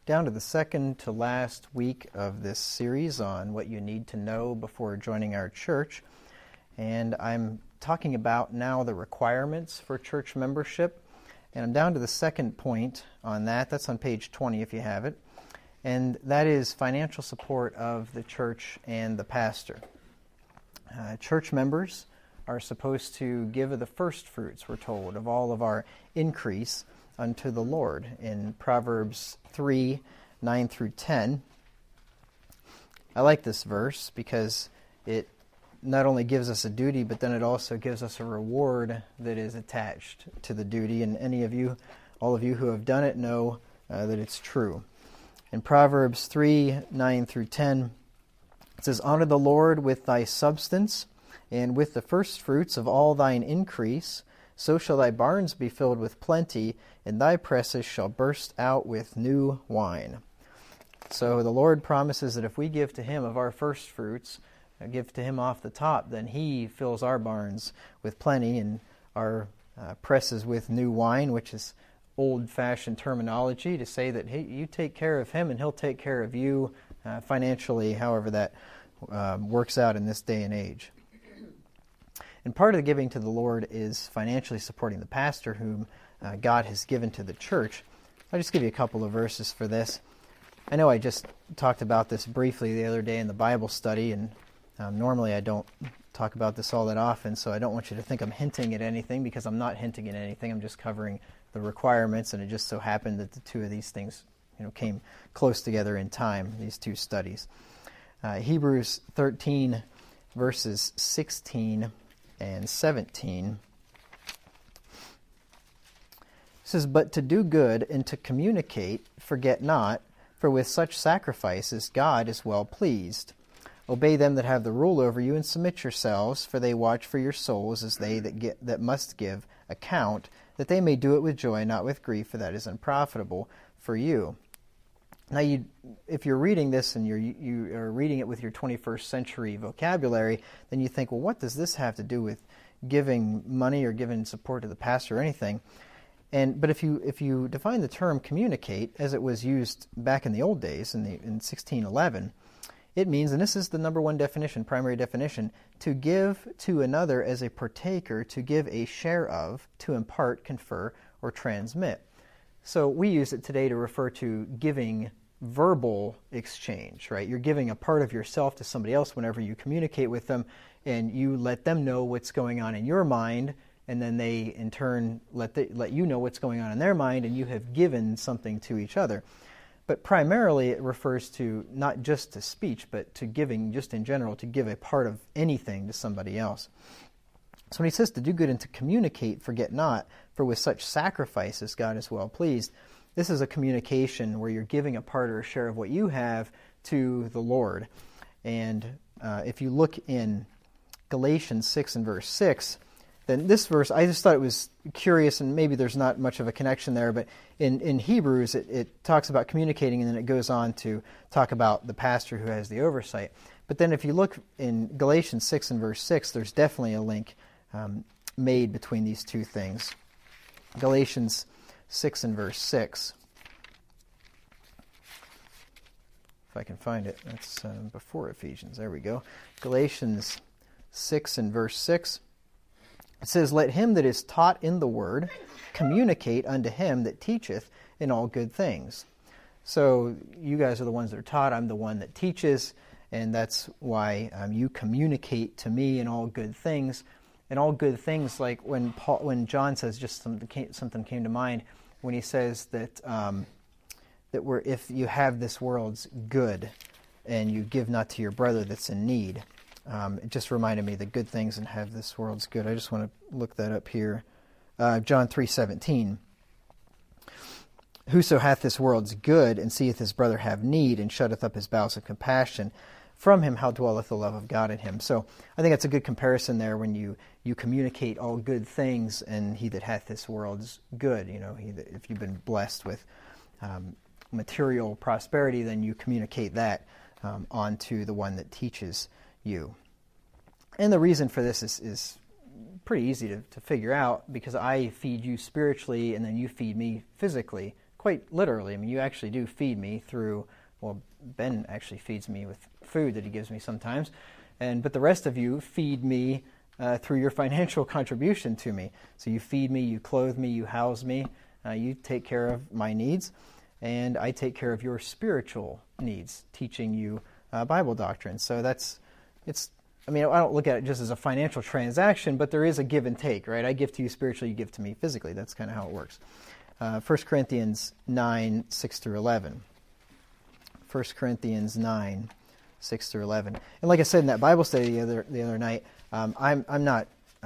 down to the second to last week of this series on what you need to know before joining our church. And I'm talking about now the requirements for church membership. And I'm down to the second point on that. That's on page 20 if you have it. And that is financial support of the church and the pastor. Church members are supposed to give of the first fruits, we're told, of all of our increase unto the Lord in Proverbs 3, 9 through 10. I like this verse because it not only gives us a duty, but then it also gives us a reward that is attached to the duty. And all of you who have done it know that it's true. In Proverbs 3, 9 through 10, it says, "Honor the Lord with thy substance, and with the first fruits of all thine increase. So shall thy barns be filled with plenty, and thy presses shall burst out with new wine." So the Lord promises that if we give to Him of our first fruits, give to Him off the top, then He fills our barns with plenty and our presses with new wine, which is old-fashioned terminology to say that, hey, you take care of Him and He'll take care of you financially, however that works out in this day and age. And part of the giving to the Lord is financially supporting the pastor whom God has given to the church. I'll just give you a couple of verses for this. I know I just talked about this briefly the other day in the Bible study, and normally I don't talk about this all that often, so I don't want you to think I'm hinting at anything, because I'm not hinting at anything. I'm just covering the requirements, and it just so happened that the two of these things came close together in time, these two studies. Hebrews 13, verses 16 and 17. It says, "But to do good and to communicate, forget not, for with such sacrifices God is well pleased. Obey them that have the rule over you, and submit yourselves, for they watch for your souls as they that must give account, that they may do it with joy, not with grief, for that is unprofitable for you." Now, if you're reading this and you are reading it with your 21st century vocabulary, then you think, well, what does this have to do with giving money or giving support to the pastor or anything? But if you define the term communicate as it was used back in the old days, in 1611, it means, and this is the number one definition, primary definition, to give to another as a partaker, to give a share of, to impart, confer, or transmit. So we use it today to refer to giving verbal exchange, right? You're giving a part of yourself to somebody else whenever you communicate with them, and you let them know what's going on in your mind, and then they in turn let you know what's going on in their mind, and you have given something to each other. But primarily it refers to not just to speech, but to giving just in general, to give a part of anything to somebody else. So when he says to do good and to communicate, forget not, for with such sacrifices God is well pleased, this is a communication where you're giving a part or a share of what you have to the Lord. And if you look in Galatians 6 and verse 6, then this verse, I just thought it was curious, and maybe there's not much of a connection there, but in Hebrews it talks about communicating, and then it goes on to talk about the pastor who has the oversight. But then if you look in Galatians 6 and verse 6, there's definitely a link made between these two things. Galatians 6 and verse 6. If I can find it, that's before Ephesians. There we go. Galatians 6 and verse 6. It says, "Let him that is taught in the word communicate unto him that teacheth in all good things." So you guys are the ones that are taught. I'm the one that teaches, and that's why you communicate to me in all good things. And all good things, like when John says, just something came to mind when he says that if you have this world's good and you give not to your brother that's in need. It just reminded me the good things and have this world's good. I just want to look that up here. John 3:17. "Whoso hath this world's good, and seeth his brother have need, and shutteth up his bowels of compassion, from him how dwelleth the love of God in him." So I think that's a good comparison there when you communicate all good things, and he that hath this world's good. If you've been blessed with material prosperity, then you communicate that onto the one that teaches you. And the reason for this is pretty easy to figure out, because I feed you spiritually and then you feed me physically quite literally. I mean, you actually do feed me through, well, Ben actually feeds me with food that he gives me sometimes, but the rest of you feed me through your financial contribution to me. So you feed me, you clothe me, you house me, you take care of my needs, and I take care of your spiritual needs, teaching you Bible doctrine. So I don't look at it just as a financial transaction, but there is a give and take, right? I give to you spiritually, you give to me physically. That's kind of how it works. 1 Corinthians 9, 6 through 11. 1 Corinthians 9, 6 through 11. And like I said in that Bible study the other night, I'm not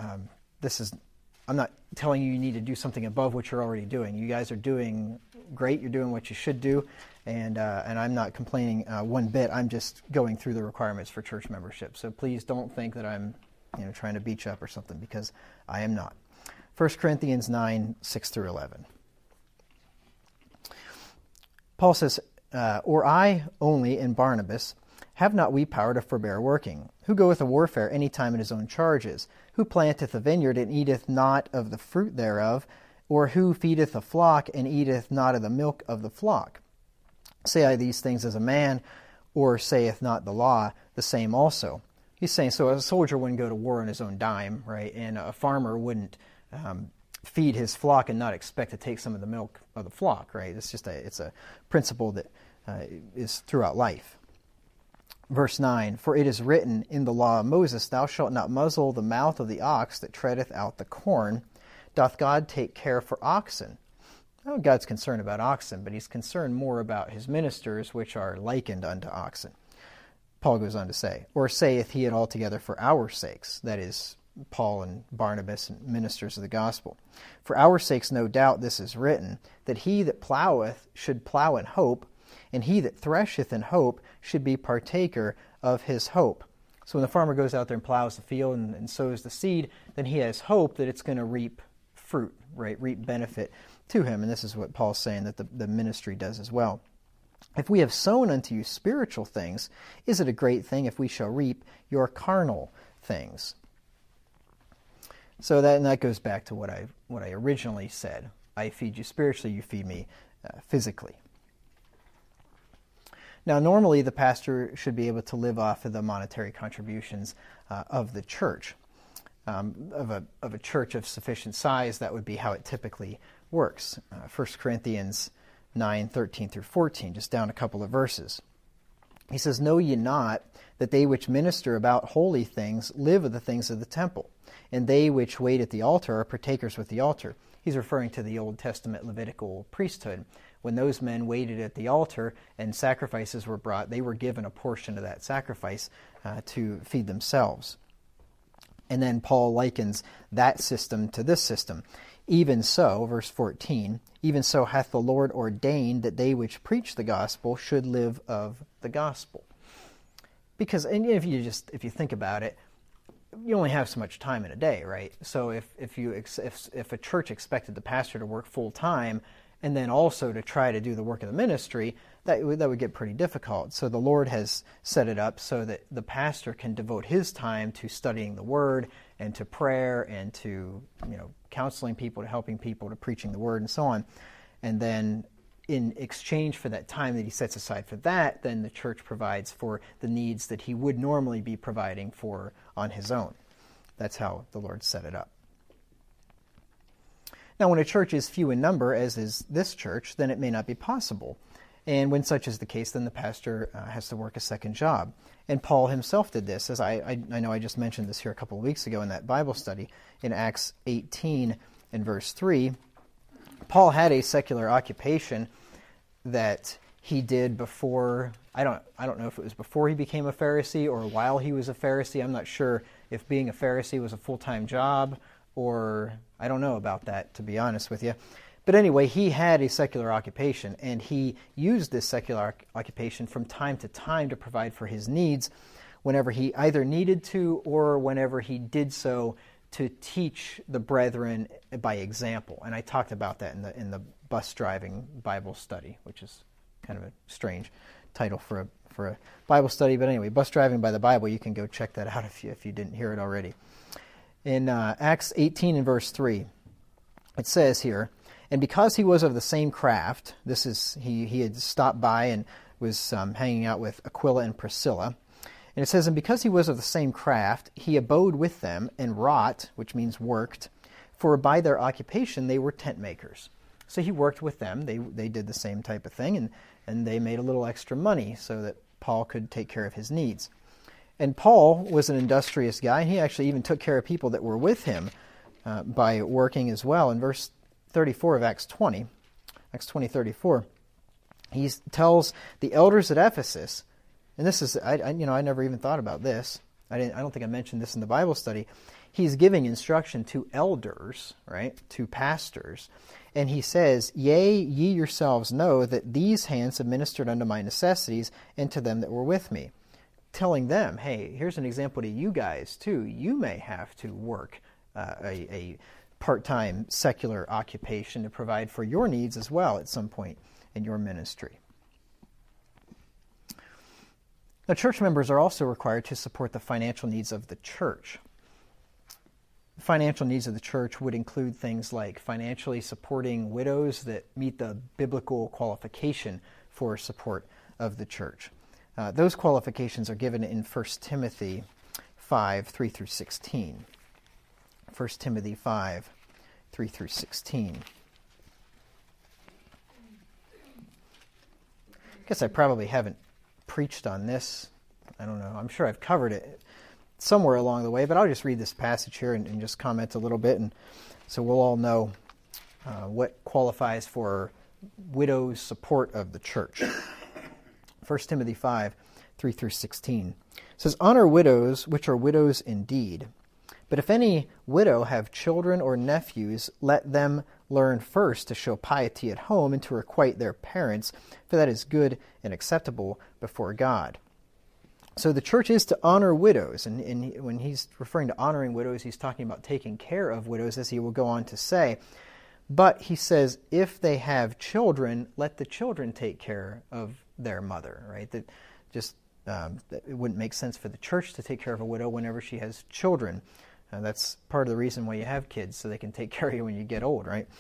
telling you need to do something above what you're already doing. You guys are doing great. You're doing what you should do, and I'm not complaining one bit. I'm just going through the requirements for church membership. So please don't think that I'm trying to beat you up or something, because I am not. 1 Corinthians 9, 6 through 11. Paul says, or I only and Barnabas, have not we power to forbear working? Who goeth a warfare any time in his own charges? Who planteth a vineyard and eateth not of the fruit thereof? Or who feedeth a flock and eateth not of the milk of the flock? Say I these things as a man, or saith not the law the same also? He's saying, so a soldier wouldn't go to war on his own dime, right? And a farmer wouldn't feed his flock and not expect to take some of the milk of the flock, right? It's a principle that is throughout life. Verse 9, for it is written in the law of Moses, thou shalt not muzzle the mouth of the ox that treadeth out the corn. Doth God take care for oxen? Well, God's concerned about oxen, but he's concerned more about his ministers, which are likened unto oxen. Paul goes on to say, or saith he it altogether for our sakes, that is, Paul and Barnabas and ministers of the gospel. For our sakes, no doubt, this is written, that he that ploweth should plow in hope, and he that thresheth in hope should be partaker of his hope. So when the farmer goes out there and plows the field and sows the seed, then he has hope that it's going to reap fruit, right? Reap benefit to him. And this is what Paul's saying that the ministry does as well. If we have sown unto you spiritual things, is it a great thing if we shall reap your carnal things? So that goes back to what I originally said. I feed you spiritually, you feed me physically. Now, normally the pastor should be able to live off of the monetary contributions of the church. Of a church of sufficient size, that would be how it typically works. 1 Corinthians 9, 13 through 14, just down a couple of verses. He says, know ye not that they which minister about holy things live of the things of the temple, and they which wait at the altar are partakers with the altar. He's referring to the Old Testament Levitical priesthood. When those men waited at the altar and sacrifices were brought, they were given a portion of that sacrifice to feed themselves. And then Paul likens that system to this system. Even so, verse 14, even so hath the Lord ordained that they which preach the gospel should live of the gospel. Because, and if you think about it, you only have so much time in a day, right? So if a church expected the pastor to work full time and then also to try to do the work of the ministry, that would get pretty difficult. So the Lord has set it up so that the pastor can devote his time to studying the Word and to prayer and to counseling people, to helping people, to preaching the Word and so on. And then in exchange for that time that he sets aside for that, then the church provides for the needs that he would normally be providing for on his own. That's how the Lord set it up. Now, when a church is few in number, as is this church, then it may not be possible. And when such is the case, then the pastor has to work a second job. And Paul himself did this, as I know I just mentioned this here a couple of weeks ago in that Bible study. In Acts 18 and verse 3, Paul had a secular occupation that he did before, I don't know if it was before he became a Pharisee or while he was a Pharisee. I'm not sure if being a Pharisee was a full-time job, or I don't know about that, to be honest with you. But anyway, he had a secular occupation, and he used this secular occupation from time to time to provide for his needs whenever he either needed to or whenever he did so to teach the brethren by example. And I talked about that in the bus driving Bible study, which is kind of a strange title for a Bible study. But anyway, bus driving by the Bible, you can go check that out if you didn't hear it already. In Acts 18 and verse 3, it says here, And because he was of the same craft, he had stopped by and was hanging out with Aquila and Priscilla. And it says, and because he was of the same craft, he abode with them and wrought, which means worked, for by their occupation they were tent makers. So he worked with them. They did the same type of thing, and they made a little extra money so that Paul could take care of his needs. And Paul was an industrious guy, and he actually even took care of people that were with him by working as well. In verse 34 of Acts 20:34, he tells the elders at Ephesus, and this is, I never even thought about this. I don't think I mentioned this in the Bible study. He's giving instruction to elders, right, to pastors, and he says, "Yea, ye yourselves know that these hands have ministered unto my necessities and to them that were with me," telling them, hey, here's an example to you guys too. You may have to work a part-time secular occupation to provide for your needs as well at some point in your ministry. Now, church members are also required to support the financial needs of the church. Financial needs of the church would include things like financially supporting widows that meet the biblical qualification for support of the church. Those qualifications are given in 1 Timothy 5, 3 through 16. 1 Timothy 5, 3 through 16. I guess I probably haven't preached on this. I don't know. I'm sure I've covered it somewhere along the way, but I'll just read this passage here and just comment a little bit, and so we'll all know what qualifies for widows' support of the church. 1 Timothy 5, 3 through 16. It says, "Honor widows, which are widows indeed. But if any widow have children or nephews, let them learn first to show piety at home and to requite their parents, for that is good and acceptable before God." So the church is to honor widows, and when he's referring to honoring widows, he's talking about taking care of widows, as he will go on to say. But he says, if they have children, let the children take care of their mother, right? That it wouldn't make sense for the church to take care of a widow whenever she has children. That's part of the reason why you have kids, so they can take care of you when you get old, right?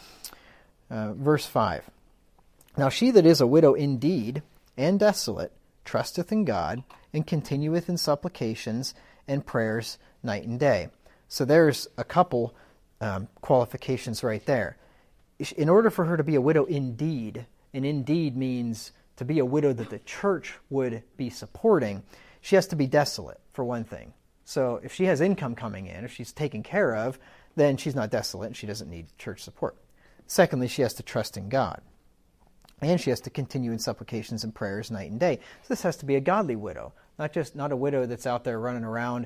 Verse 5. "Now she that is a widow indeed, and desolate, trusteth in God, and continueth in supplications and prayers night and day." So there's a couple qualifications right there. In order for her to be a widow indeed, and indeed means to be a widow that the church would be supporting, she has to be desolate, for one thing. So if she has income coming in, if she's taken care of, then she's not desolate and she doesn't need church support. Secondly, she has to trust in God. And she has to continue in supplications and prayers night and day. So this has to be a godly widow, not a widow that's out there running around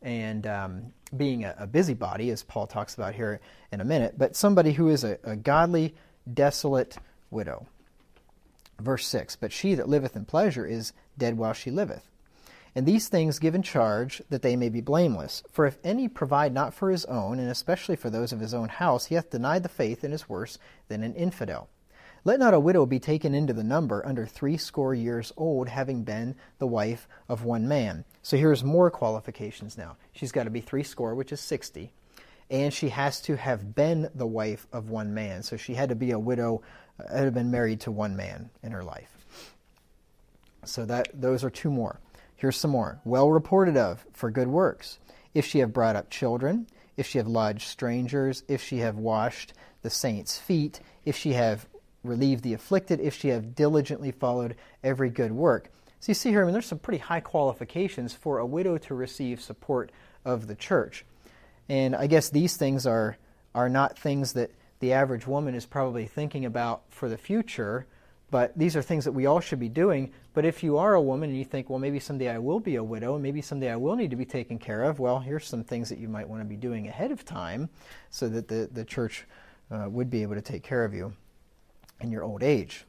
and being a busybody, as Paul talks about here in a minute, but somebody who is a godly, desolate widow. Verse 6, "But she that liveth in pleasure is dead while she liveth. And these things give in charge, that they may be blameless. For if any provide not for his own, and especially for those of his own house, he hath denied the faith, and is worse than an infidel. Let not a widow be taken into the number under 60 years old, having been the wife of one man." So here's more qualifications now. She's got to be 60, which is 60. And she has to have been the wife of one man. So she had to be a widow, had been married to one man in her life. So those are two more. Here's some more. "Well reported of for good works. If she have brought up children, if she have lodged strangers, if she have washed the saints' feet, if she have relieved the afflicted, if she have diligently followed every good work." So you see here, there's some pretty high qualifications for a widow to receive support of the church. And I guess these things are not things that the average woman is probably thinking about for the future, but these are things that we all should be doing. But if you are a woman and you think, well, maybe someday I will be a widow, and maybe someday I will need to be taken care of, well, here's some things that you might want to be doing ahead of time so that the church would be able to take care of you in your old age.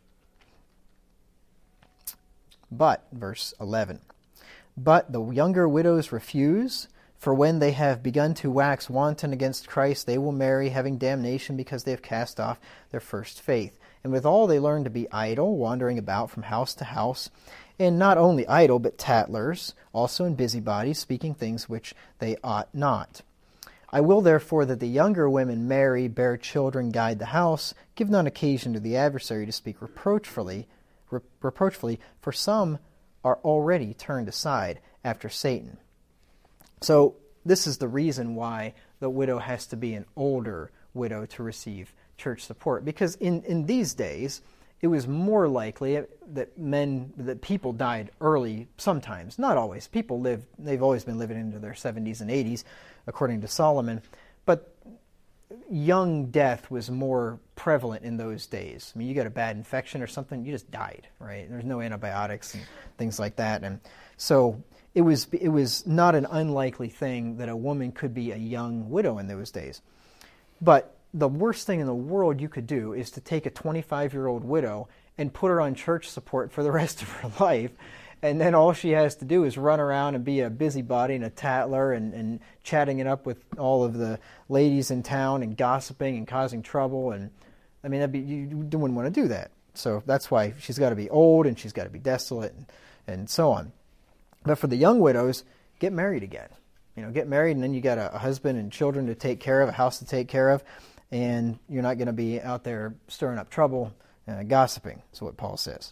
But, verse 11, "But the younger widows refuse, for when they have begun to wax wanton against Christ, they will marry, having damnation, because they have cast off their first faith. And withal they learn to be idle, wandering about from house to house, and not only idle, but tattlers, also in busybodies, speaking things which they ought not. I will therefore that the younger women marry, bear children, guide the house, give none occasion to the adversary to speak reproachfully, for some are already turned aside after Satan. So this is the reason why the widow has to be an older widow to receive church support. Because in these days, it was more likely that people died early sometimes, not always. They've always been living into their 70s and 80s, according to Solomon. But young death was more prevalent in those days. I mean, you got a bad infection or something, you just died, right? There's no antibiotics and things like that. And so it was not an unlikely thing that a woman could be a young widow in those days. But the worst thing in the world you could do is to take a 25-year-old widow and put her on church support for the rest of her life, and then all she has to do is run around and be a busybody and a tattler and chatting it up with all of the ladies in town and gossiping and causing trouble. And I mean, you wouldn't want to do that. So that's why she's got to be old and she's got to be desolate and so on. But for the young widows, get married again. Get married, and then you got a husband and children to take care of, a house to take care of, and you're not going to be out there stirring up trouble, gossiping. That's what Paul says.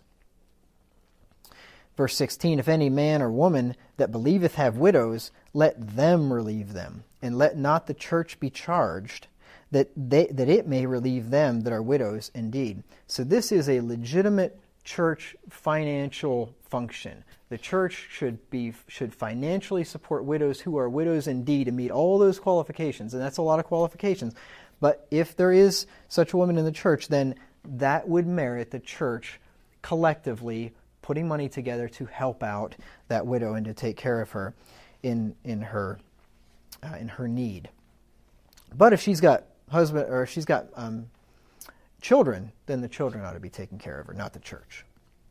Verse 16, if any man or woman that believeth have widows, let them relieve them, and let not the church be charged, that it may relieve them that are widows indeed. So this is a legitimate church financial function. The church should financially support widows who are widows indeed and meet all those qualifications, and that's a lot of qualifications. But if there is such a woman in the church, then that would merit the church collectively putting money together to help out that widow and to take care of her in her need. But if she's got husband or if she's got children, then the children ought to be taken care of her, not the church.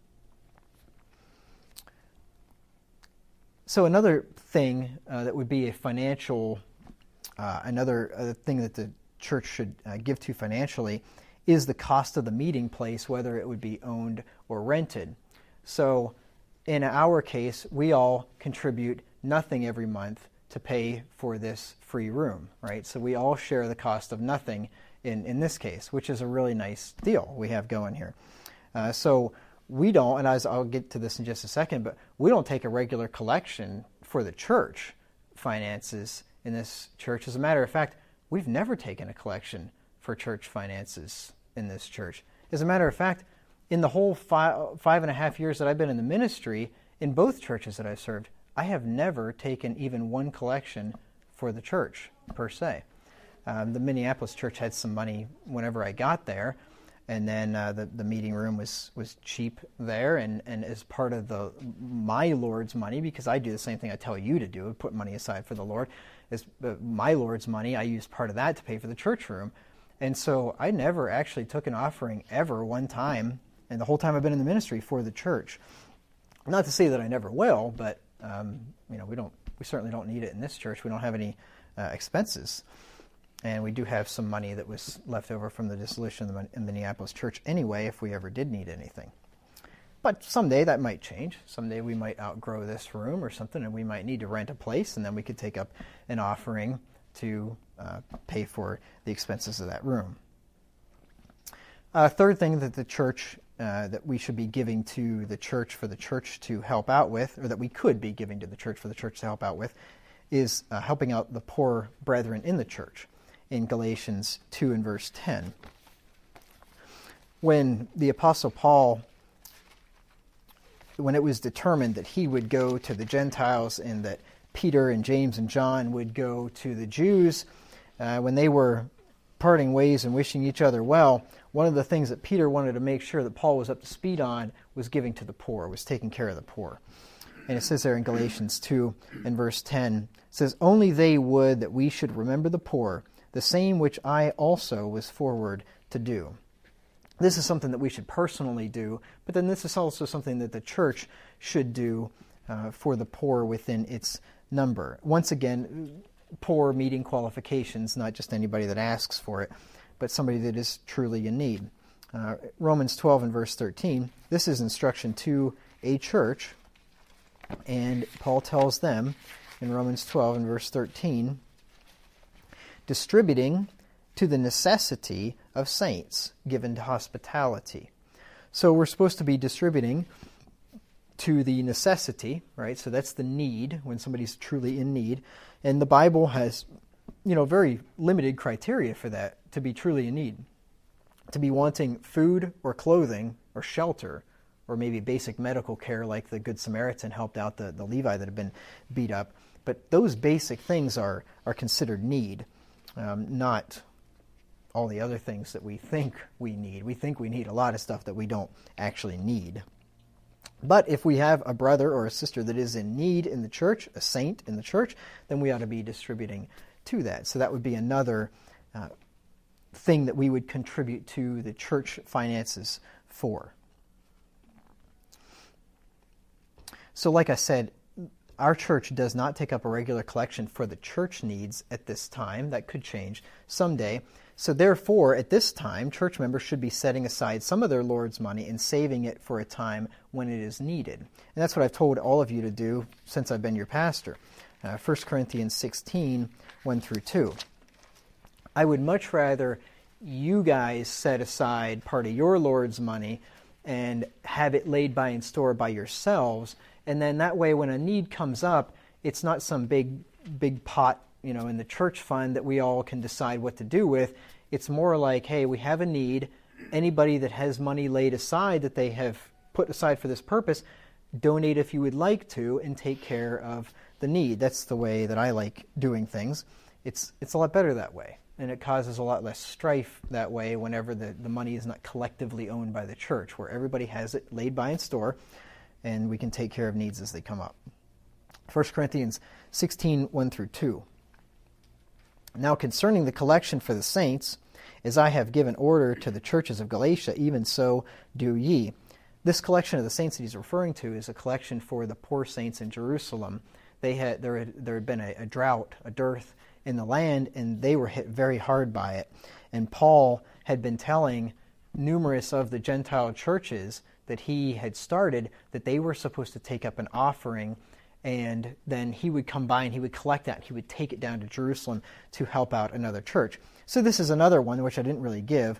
So another thing that would be a financial, another thing that the church should give to financially is the cost of the meeting place, whether it would be owned or rented. So in our case, we all contribute nothing every month to pay for this free room, right? So we all share the cost of nothing in this case, which is a really nice deal we have going here. So we don't, and as I'll get to this in just a second, but we don't take a regular collection for the church finances in this church. As a matter of fact, we've never taken a collection for church finances in this church. As a matter of fact, in the whole 5.5 years that I've been in the ministry, in both churches that I've served, I have never taken even one collection for the church, per se. The Minneapolis church had some money whenever I got there, and then the meeting room was cheap there, and as part of my Lord's money, because I do the same thing I tell you to do, put money aside for the Lord, as my Lord's money, I used part of that to pay for the church room. And so I never actually took an offering ever one time, and the whole time I've been in the ministry, for the church. Not to say that I never will, but we certainly don't need it in this church. We don't have any expenses. And we do have some money that was left over from the dissolution of the Minneapolis church anyway, if we ever did need anything. But someday that might change. Someday we might outgrow this room or something, and we might need to rent a place, and then we could take up an offering to pay for the expenses of that room. Third thing that the church, that we should be giving to the church for the church to help out with, or that we could be giving to the church for the church to help out with, is helping out the poor brethren in the church. In Galatians 2 and verse 10. When the Apostle Paul, when it was determined that he would go to the Gentiles and that Peter and James and John would go to the Jews, when they were parting ways and wishing each other well, one of the things that Peter wanted to make sure that Paul was up to speed on was giving to the poor, was taking care of the poor. And it says there in Galatians 2 and verse 10, it says, only they would that we should remember the poor, the same which I also was forward to do. This is something that we should personally do, but then this is also something that the church should do for the poor within its number. Once again, poor meeting qualifications, not just anybody that asks for it, but somebody that is truly in need. Romans 12 and verse 13, this is instruction to a church, and Paul tells them in Romans 12 and verse 13, distributing to the necessity of saints, given to hospitality. So we're supposed to be distributing to the necessity, right? So that's the need, when somebody's truly in need. And the Bible has, very limited criteria for that, to be truly in need. To be wanting food or clothing or shelter, or maybe basic medical care like the Good Samaritan helped out the Levi that had been beat up. But those basic things are considered need, not all the other things that we think we need. We think we need a lot of stuff that we don't actually need. But if we have a brother or a sister that is in need in the church, a saint in the church, then we ought to be distributing to that. So that would be another thing that we would contribute to the church finances for. So like I said, our church does not take up a regular collection for the church needs at this time. That could change someday. So therefore, at this time, church members should be setting aside some of their Lord's money and saving it for a time when it is needed. And that's what I've told all of you to do since I've been your pastor. 1 Corinthians 16, 1 through 2. I would much rather you guys set aside part of your Lord's money and have it laid by in store by yourselves, and then that way when a need comes up, it's not some big pot, in the church fund that we all can decide what to do with. It's more like, hey, we have a need. Anybody that has money laid aside that they have put aside for this purpose, donate if you would like to and take care of the need. That's the way that I like doing things. It's a lot better that way, and it causes a lot less strife that way whenever the money is not collectively owned by the church, where everybody has it laid by in store, and we can take care of needs as they come up. 1 Corinthians 16, 1 through 2. Now concerning the collection for the saints, as I have given order to the churches of Galatia, even so do ye. This collection of the saints that he's referring to is a collection for the poor saints in Jerusalem. There had been a drought, a dearth in the land, and they were hit very hard by it. And Paul had been telling numerous of the Gentile churches that he had started that they were supposed to take up an offering, and then he would come by and he would collect that and he would take it down to Jerusalem to help out another church. So this is another one which I didn't really give,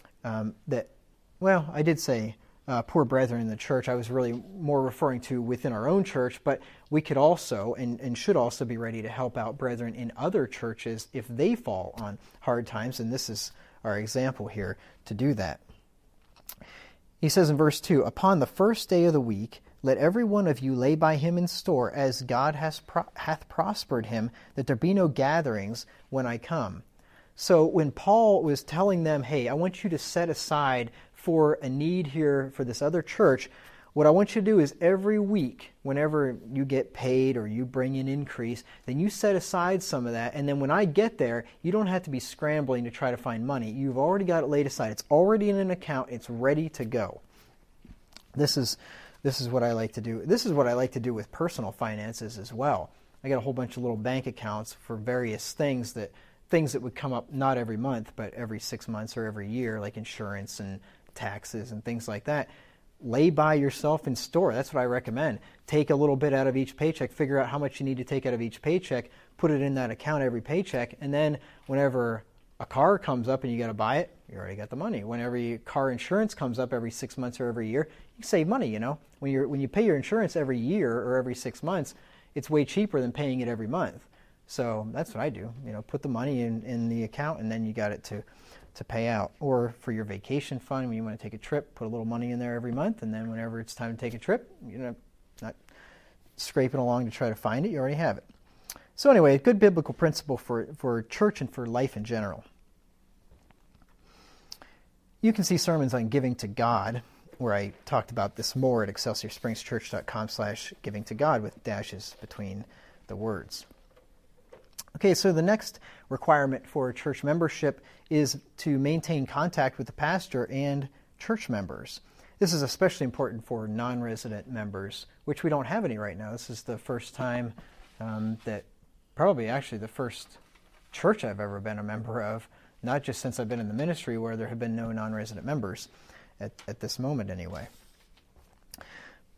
I did say poor brethren in the church. I was really more referring to within our own church, but we could also and should also be ready to help out brethren in other churches if they fall on hard times, and this is our example here to do that. He says in verse 2, upon the first day of the week, let every one of you lay by him in store, as God hath prospered him, that there be no gatherings when I come. So when Paul was telling them, hey, I want you to set aside for a need here for this other church, what I want you to do is every week, whenever you get paid or you bring in increase, then you set aside some of that, and then when I get there, you don't have to be scrambling to try to find money. You've already got it laid aside. It's already in an account. It's ready to go. This is what I like to do. This is what I like to do with personal finances as well. I got a whole bunch of little bank accounts for various things that would come up not every month, but every 6 months or every year, like insurance and taxes and things like that. Lay by yourself in store. That's what I recommend. Take a little bit out of each paycheck, figure out how much you need to take out of each paycheck, put it in that account every paycheck, and then whenever a car comes up and you got to buy it, you already got the money. Whenever your car insurance comes up every 6 months or every year, you save money, When you pay your insurance every year or every 6 months, it's way cheaper than paying it every month. So that's what I do. Put the money in the account, and then you got it to pay out. Or for your vacation fund, when you want to take a trip, put a little money in there every month, and then whenever it's time to take a trip, not scraping along to try to find it, you already have it. So anyway, a good biblical principle for church and for life in general. You can see sermons on giving to God, where I talked about this more at ExcelsiorSpringsChurch.com/giving to God with dashes between the words. Okay, so the next requirement for church membership is to maintain contact with the pastor and church members. This is especially important for non-resident members, which we don't have any right now. This is the first time probably the first church I've ever been a member of, not just since I've been in the ministry, where there have been no non-resident members at this moment anyway.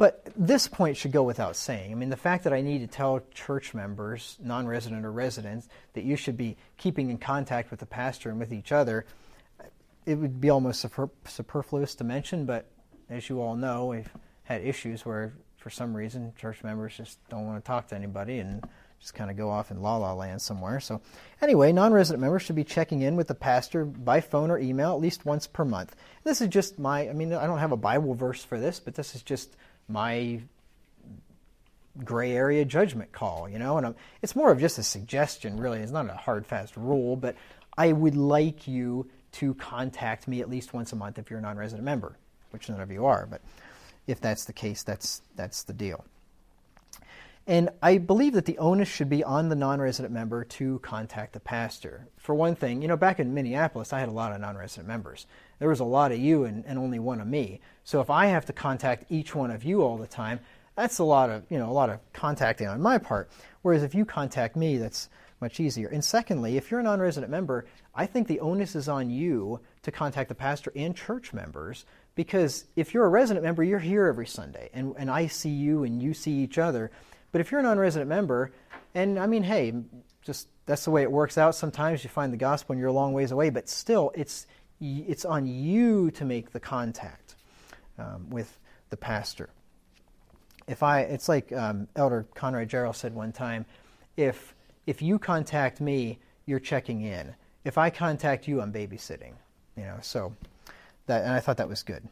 But this point should go without saying. I mean, the fact that I need to tell church members, non-resident or residents, that you should be keeping in contact with the pastor and with each other, it would be almost superfluous to mention, but as you all know, we've had issues where, for some reason, church members just don't want to talk to anybody and just kind of go off in la-la land somewhere. So anyway, non-resident members should be checking in with the pastor by phone or email at least once per month. This is just I don't have a Bible verse for this, but this is just my gray area judgment call, and it's more of just a suggestion, really. It's not a hard, fast rule, but I would like you to contact me at least once a month if you're a non-resident member, which none of you are, but if that's the case, that's the deal. And I believe that the onus should be on the non-resident member to contact the pastor. For one thing, back in Minneapolis, I had a lot of non-resident members. There was a lot of you and only one of me. So if I have to contact each one of you all the time, that's a lot of contacting on my part. Whereas if you contact me, that's much easier. And secondly, if you're a non-resident member, I think the onus is on you to contact the pastor and church members, because if you're a resident member, you're here every Sunday, and I see you and you see each other. But if you're a non-resident member, and hey, just that's the way it works out. Sometimes you find the gospel and you're a long ways away, but still, it's on you to make the contact with the pastor. It's like Elder Conrad Jarrell said one time, if you contact me, you're checking in. If I contact you, I'm babysitting. So that, and I thought that was good.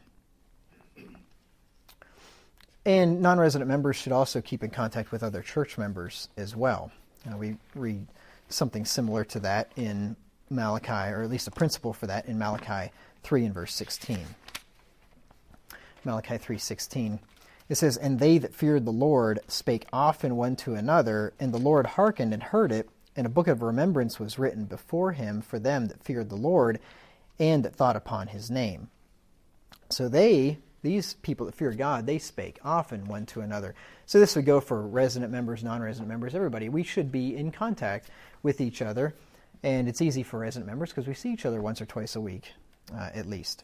And non-resident members should also keep in contact with other church members as well. We read something similar to that in Malachi, or at least a principle for that in Malachi 3 and verse 16. Malachi 3:16. It says, "And they that feared the Lord spake often one to another, and the Lord hearkened and heard it, and a book of remembrance was written before him for them that feared the Lord, and that thought upon his name." So these people that fear God, they spake often one to another. So this would go for resident members, non-resident members, everybody. We should be in contact with each other, and it's easy for resident members because we see each other once or twice a week, at least.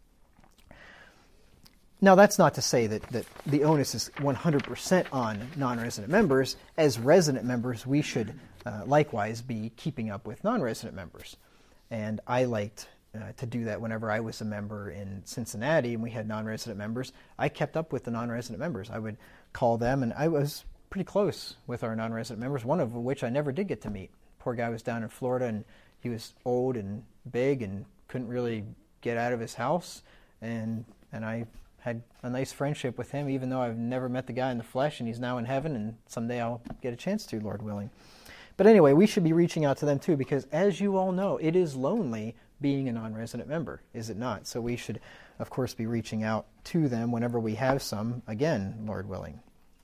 Now, that's not to say that the onus is 100% on non-resident members. As resident members, we should likewise be keeping up with non-resident members. And I liked to do that whenever I was a member in Cincinnati and we had non-resident members. I kept up with the non-resident members. I would call them, and I was pretty close with our non-resident members, one of which I never did get to meet. Poor guy was down in Florida, and he was old and big and couldn't really get out of his house. And I had a nice friendship with him, even though I've never met the guy in the flesh, and he's now in heaven, and someday I'll get a chance to, Lord willing. But anyway, we should be reaching out to them too, because as you all know, it is lonely being a non-resident member, is it not? So we should, of course, be reaching out to them whenever we have some, again, Lord willing.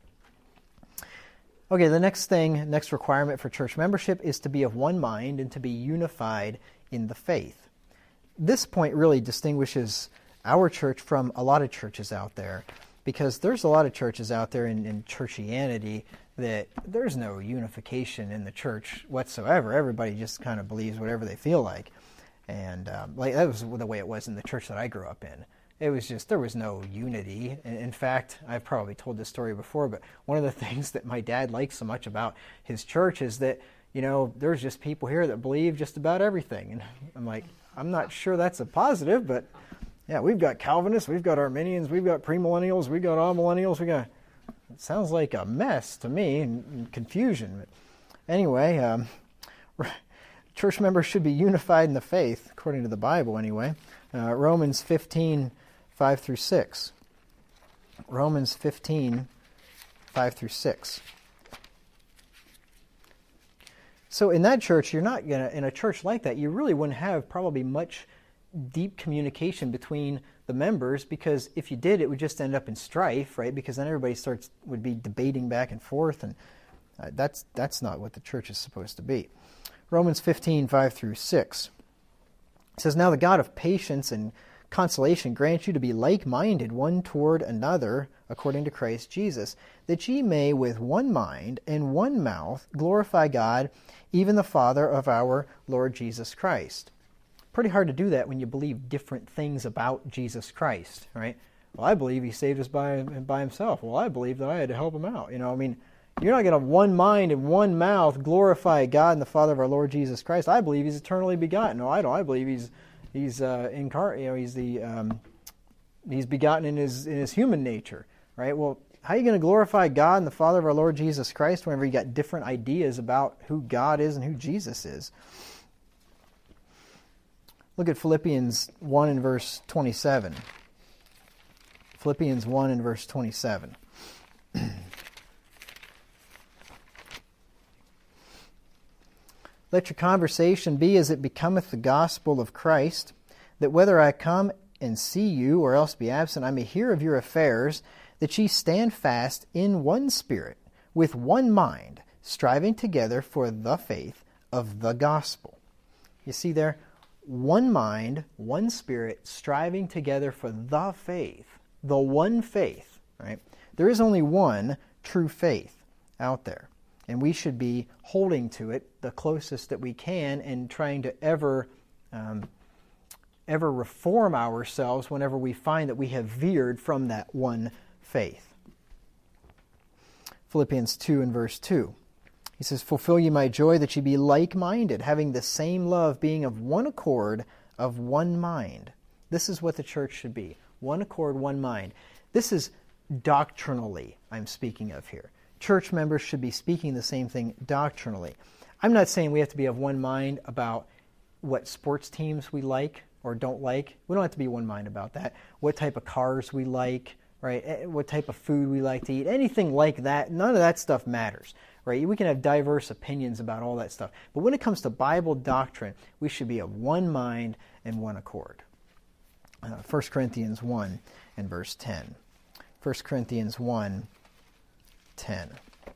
Okay, the next requirement for church membership is to be of one mind and to be unified in the faith. This point really distinguishes our church from a lot of churches out there, because there's a lot of churches out there in churchianity that there's no unification in the church whatsoever. Everybody just kind of believes whatever they feel like. And that was the way it was in the church that I grew up in. It was just, there was no unity. In fact, I've probably told this story before, but one of the things that my dad liked so much about his church is that, there's just people here that believe just about everything. And I'm like, I'm not sure that's a positive, but yeah, we've got Calvinists, we've got Arminians, we've got premillennials, we've got amillennials, it sounds like a mess to me, and confusion. But anyway, church members should be unified in the faith, according to the Bible anyway. Romans 15, 5 through 6. Romans 15, 5 through 6. So in that church, in a church like that, you really wouldn't have probably much deep communication between the members, because if you did, it would just end up in strife, right? Because then everybody would be debating back and forth, and that's not what the church is supposed to be. Romans 15, 5 through 6. It says, "Now the God of patience and consolation grant you to be like-minded one toward another, according to Christ Jesus, that ye may with one mind and one mouth glorify God, even the Father of our Lord Jesus Christ." Pretty hard to do that when you believe different things about Jesus Christ, right? Well, I believe he saved us by himself. Well, I believe that I had to help him out. You know, I mean, you're not going to have one mind and one mouth glorify God and the Father of our Lord Jesus Christ. I believe he's eternally begotten. No, I don't. I believe he's incarnate. You know, he's begotten in his human nature, right? Well, how are you going to glorify God and the Father of our Lord Jesus Christ whenever you got different ideas about who God is and who Jesus is? Look at Philippians 1 and verse 27. Philippians 1 and verse 27. Let your conversation be as it becometh the gospel of Christ, that whether I come and see you or else be absent, I may hear of your affairs, that ye stand fast in one spirit, with one mind, striving together for the faith of the gospel. You see there? One mind, one spirit, striving together for the faith. The one faith, right? There is only one true faith out there. And we should be holding to it the closest that we can and trying to ever reform ourselves whenever we find that we have veered from that one faith. Philippians 2 and verse 2. He says, fulfill ye my joy that ye be like-minded, having the same love, being of one accord, of one mind. This is what the church should be. One accord, one mind. This is doctrinally I'm speaking of here. Church members should be speaking the same thing doctrinally. I'm not saying we have to be of one mind about what sports teams we like or don't like. We don't have to be one mind about that. What type of cars we like, right? What type of food we like to eat. Anything like that, none of that stuff matters, right? We can have diverse opinions about all that stuff. But when it comes to Bible doctrine, we should be of one mind and one accord. 1 Corinthians 1 and verse 10. 1 Corinthians 1, 10.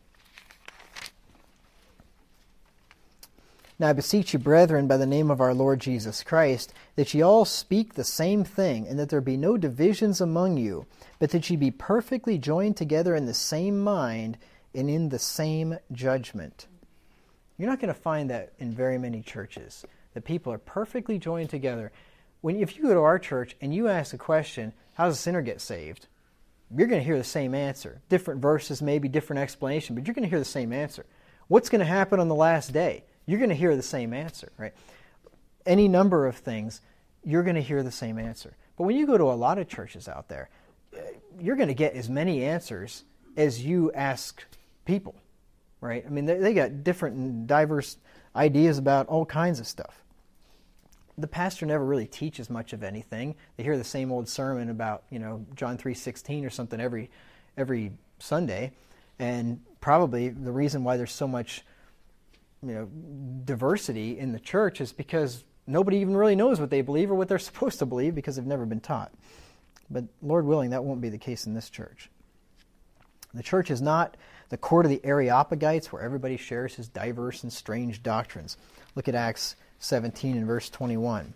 Now I beseech you, brethren, by the name of our Lord Jesus Christ, that ye all speak the same thing, and that there be no divisions among you, but that ye be perfectly joined together in the same mind and in the same judgment. You're not going to find that in very many churches, that people are perfectly joined together. If you go to our church and you ask a question, how does a sinner get saved? You're going to hear the same answer. Different verses, maybe different explanation, but you're going to hear the same answer. What's going to happen on the last day? You're going to hear the same answer, right? Any number of things, you're going to hear the same answer. But when you go to a lot of churches out there, you're going to get as many answers as you ask people, right? I mean, they got different and diverse ideas about all kinds of stuff. The pastor never really teaches much of anything. They hear the same old sermon about, John 3:16 or something every Sunday, and probably the reason why there's so much, diversity in the church is because nobody even really knows what they believe or what they're supposed to believe because they've never been taught. But Lord willing, that won't be the case in this church. The church is not the court of the Areopagites where everybody shares his diverse and strange doctrines. Look at Acts 17 and verse 21.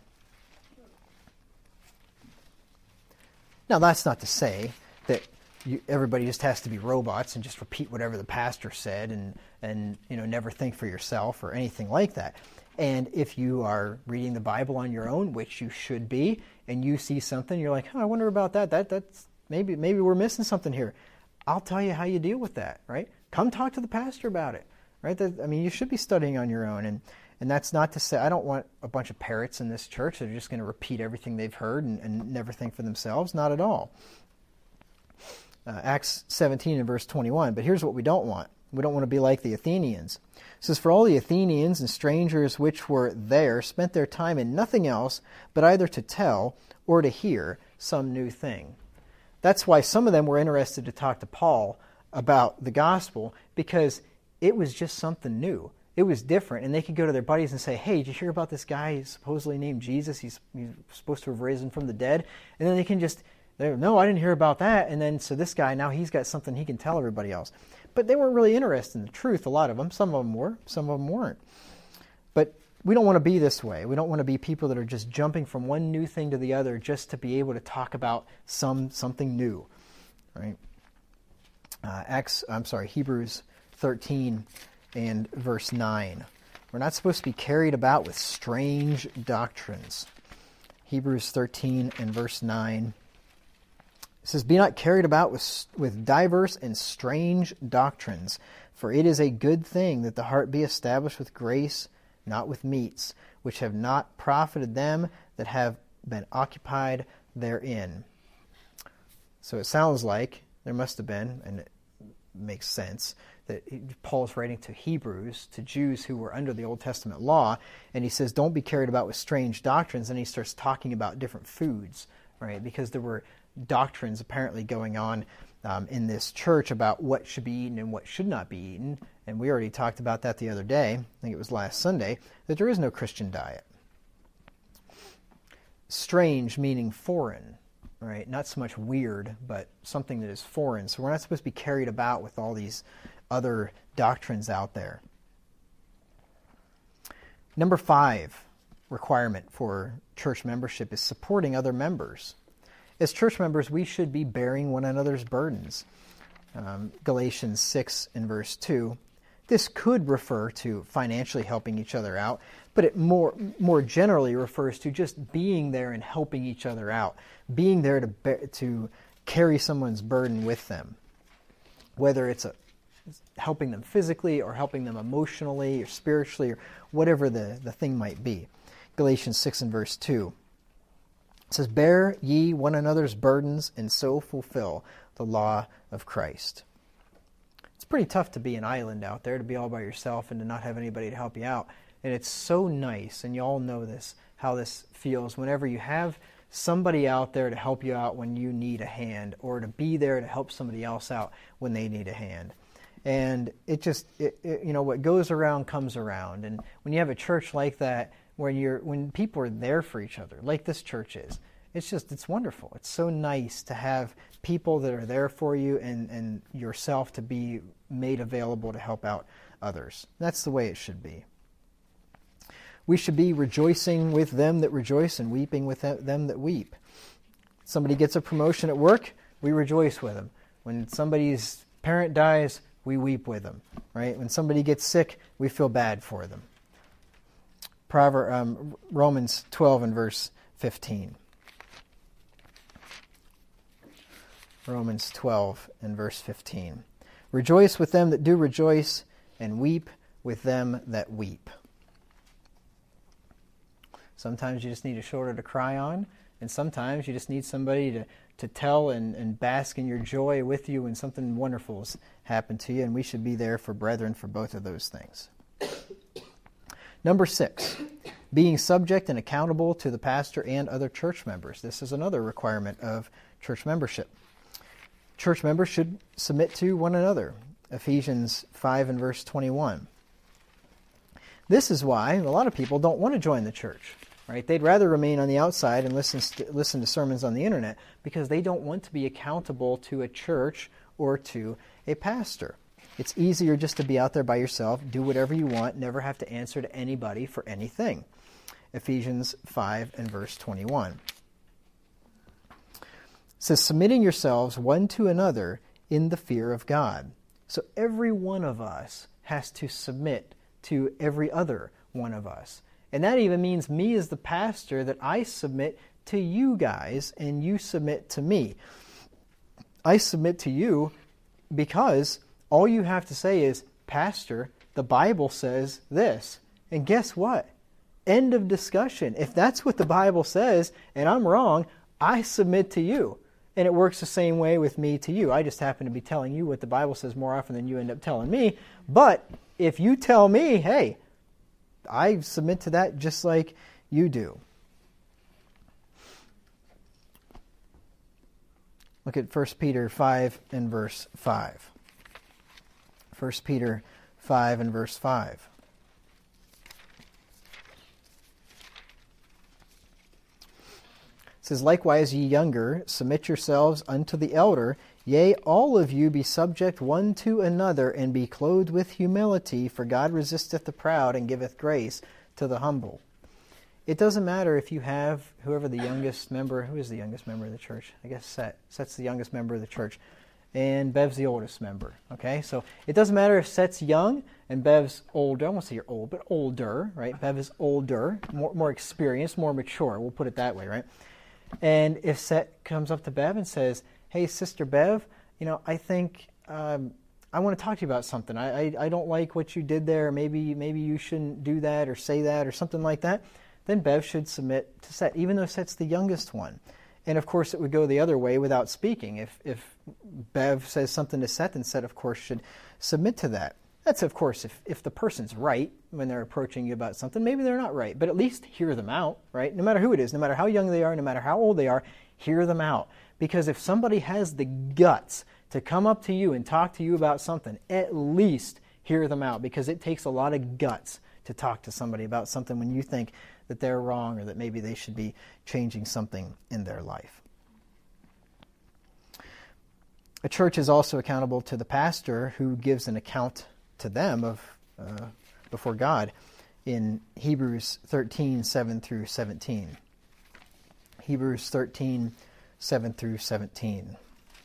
Now that's not to say that everybody just has to be robots and just repeat whatever the pastor said and never think for yourself or anything like that. And if you are reading the Bible on your own, which you should be, and you see something, you're like, I wonder about that. That's maybe we're missing something here. I'll tell you how you deal with that, right? Come talk to the pastor about it, right? You should be studying on your own. And that's not to say, I don't want a bunch of parrots in this church that are just going to repeat everything they've heard and never think for themselves. Not at all. Acts 17 and verse 21. But here's what we don't want. We don't want to be like the Athenians. It says, for all the Athenians and strangers which were there spent their time in nothing else but either to tell or to hear some new thing. That's why some of them were interested to talk to Paul about the gospel, because it was just something new. It was different, and they could go to their buddies and say, hey, did you hear about this guy supposedly named Jesus? He's supposed to have risen from the dead. And then they can just, no, I didn't hear about that. And then, so this guy, now he's got something he can tell everybody else. But they weren't really interested in the truth, a lot of them. Some of them were, some of them weren't. But we don't want to be this way. We don't want to be people that are just jumping from one new thing to the other just to be able to talk about something new, right? Hebrews 13 and verse 9. We're not supposed to be carried about with strange doctrines. Hebrews 13 and verse 9. It says, "Be not carried about with diverse and strange doctrines, for it is a good thing that the heart be established with grace, not with meats, which have not profited them that have been occupied therein." So it sounds like there must have been, and it makes sense, that Paul's writing to Hebrews, to Jews who were under the Old Testament law, and he says, don't be carried about with strange doctrines, and he starts talking about different foods, right? Because there were doctrines apparently going on in this church about what should be eaten and what should not be eaten, and we already talked about that the other day, I think it was last Sunday, that there is no Christian diet. Strange meaning foreign, right? Not so much weird, but something that is foreign. So we're not supposed to be carried about with all these other doctrines out there. Number 5 requirement for church membership is supporting other members. As church members, we should be bearing one another's burdens. Galatians 6 and verse 2. This could refer to financially helping each other out, but it more generally refers to just being there and helping each other out, being there to carry someone's burden with them, whether it's helping them physically or helping them emotionally or spiritually or whatever the thing might be. Galatians 6 and verse 2. It says, "Bear ye one another's burdens, and so fulfill the law of Christ." It's pretty tough to be an island out there, to be all by yourself and to not have anybody to help you out. And it's so nice, and you all know this, how this feels whenever you have somebody out there to help you out when you need a hand, or to be there to help somebody else out when they need a hand. And what goes around comes around. And when you have a church like that, when people are there for each other, like this church is, it's wonderful. It's so nice to have people that are there for you and yourself to be made available to help out others. That's the way it should be. We should be rejoicing with them that rejoice and weeping with them that weep. Somebody gets a promotion at work, we rejoice with them. When somebody's parent dies, we weep with them, right? When somebody gets sick, we feel bad for them. Romans 12 and verse 15. Romans 12 and verse 15. "Rejoice with them that do rejoice, and weep with them that weep." Sometimes you just need a shoulder to cry on, and sometimes you just need somebody to tell and bask in your joy with you when something wonderful has happened to you, and we should be there for brethren for both of those things. Number 6, being subject and accountable to the pastor and other church members. This is another requirement of church membership. Church members should submit to one another. Ephesians 5 and verse 21. This is why a lot of people don't want to join the church, right? They'd rather remain on the outside and listen to sermons on the internet because they don't want to be accountable to a church or to a pastor. It's easier just to be out there by yourself, do whatever you want, never have to answer to anybody for anything. Ephesians 5 and verse 21. It says, "Submitting yourselves one to another in the fear of God." So every one of us has to submit to every other one of us. And that even means me as the pastor, that I submit to you guys and you submit to me. I submit to you because all you have to say is, "Pastor, the Bible says this." And guess what? End of discussion. If that's what the Bible says and I'm wrong, I submit to you. And it works the same way with me to you. I just happen to be telling you what the Bible says more often than you end up telling me. But if you tell me, hey, I submit to that just like you do. Look at 1 Peter 5 and verse 5. 1 Peter 5 and verse 5. It says, "Likewise, ye younger, submit yourselves unto the elder. Yea, all of you be subject one to another, and be clothed with humility, for God resisteth the proud, and giveth grace to the humble." It doesn't matter if you have whoever the youngest member, who is the youngest member of the church? I guess Set's the youngest member of the church, and Bev's the oldest member. Okay, so it doesn't matter if Set's young and Bev's older. I won't say you're old, but older, right? Bev is older, more experienced, more mature. We'll put it that way, right? And if Set comes up to Bev and says, hey, Sister Bev, I think I want to talk to you about something. I don't like what you did there. Maybe you shouldn't do that or say that or something like that. Then Bev should submit to Set, even though Set's the youngest one. And of course, it would go the other way without speaking. If Bev says something to Set, then Set, of course, should submit to that. That's, of course, if the person's right when they're approaching you about something. Maybe they're not right, but at least hear them out, right? No matter who it is, no matter how young they are, no matter how old they are, hear them out. Because if somebody has the guts to come up to you and talk to you about something, at least hear them out, because it takes a lot of guts to talk to somebody about something when you think that they're wrong or that maybe they should be changing something in their life. A church is also accountable to the pastor, who gives an account to them of before God in Hebrews 13, 7 through 17. Hebrews 13, 7 through 17.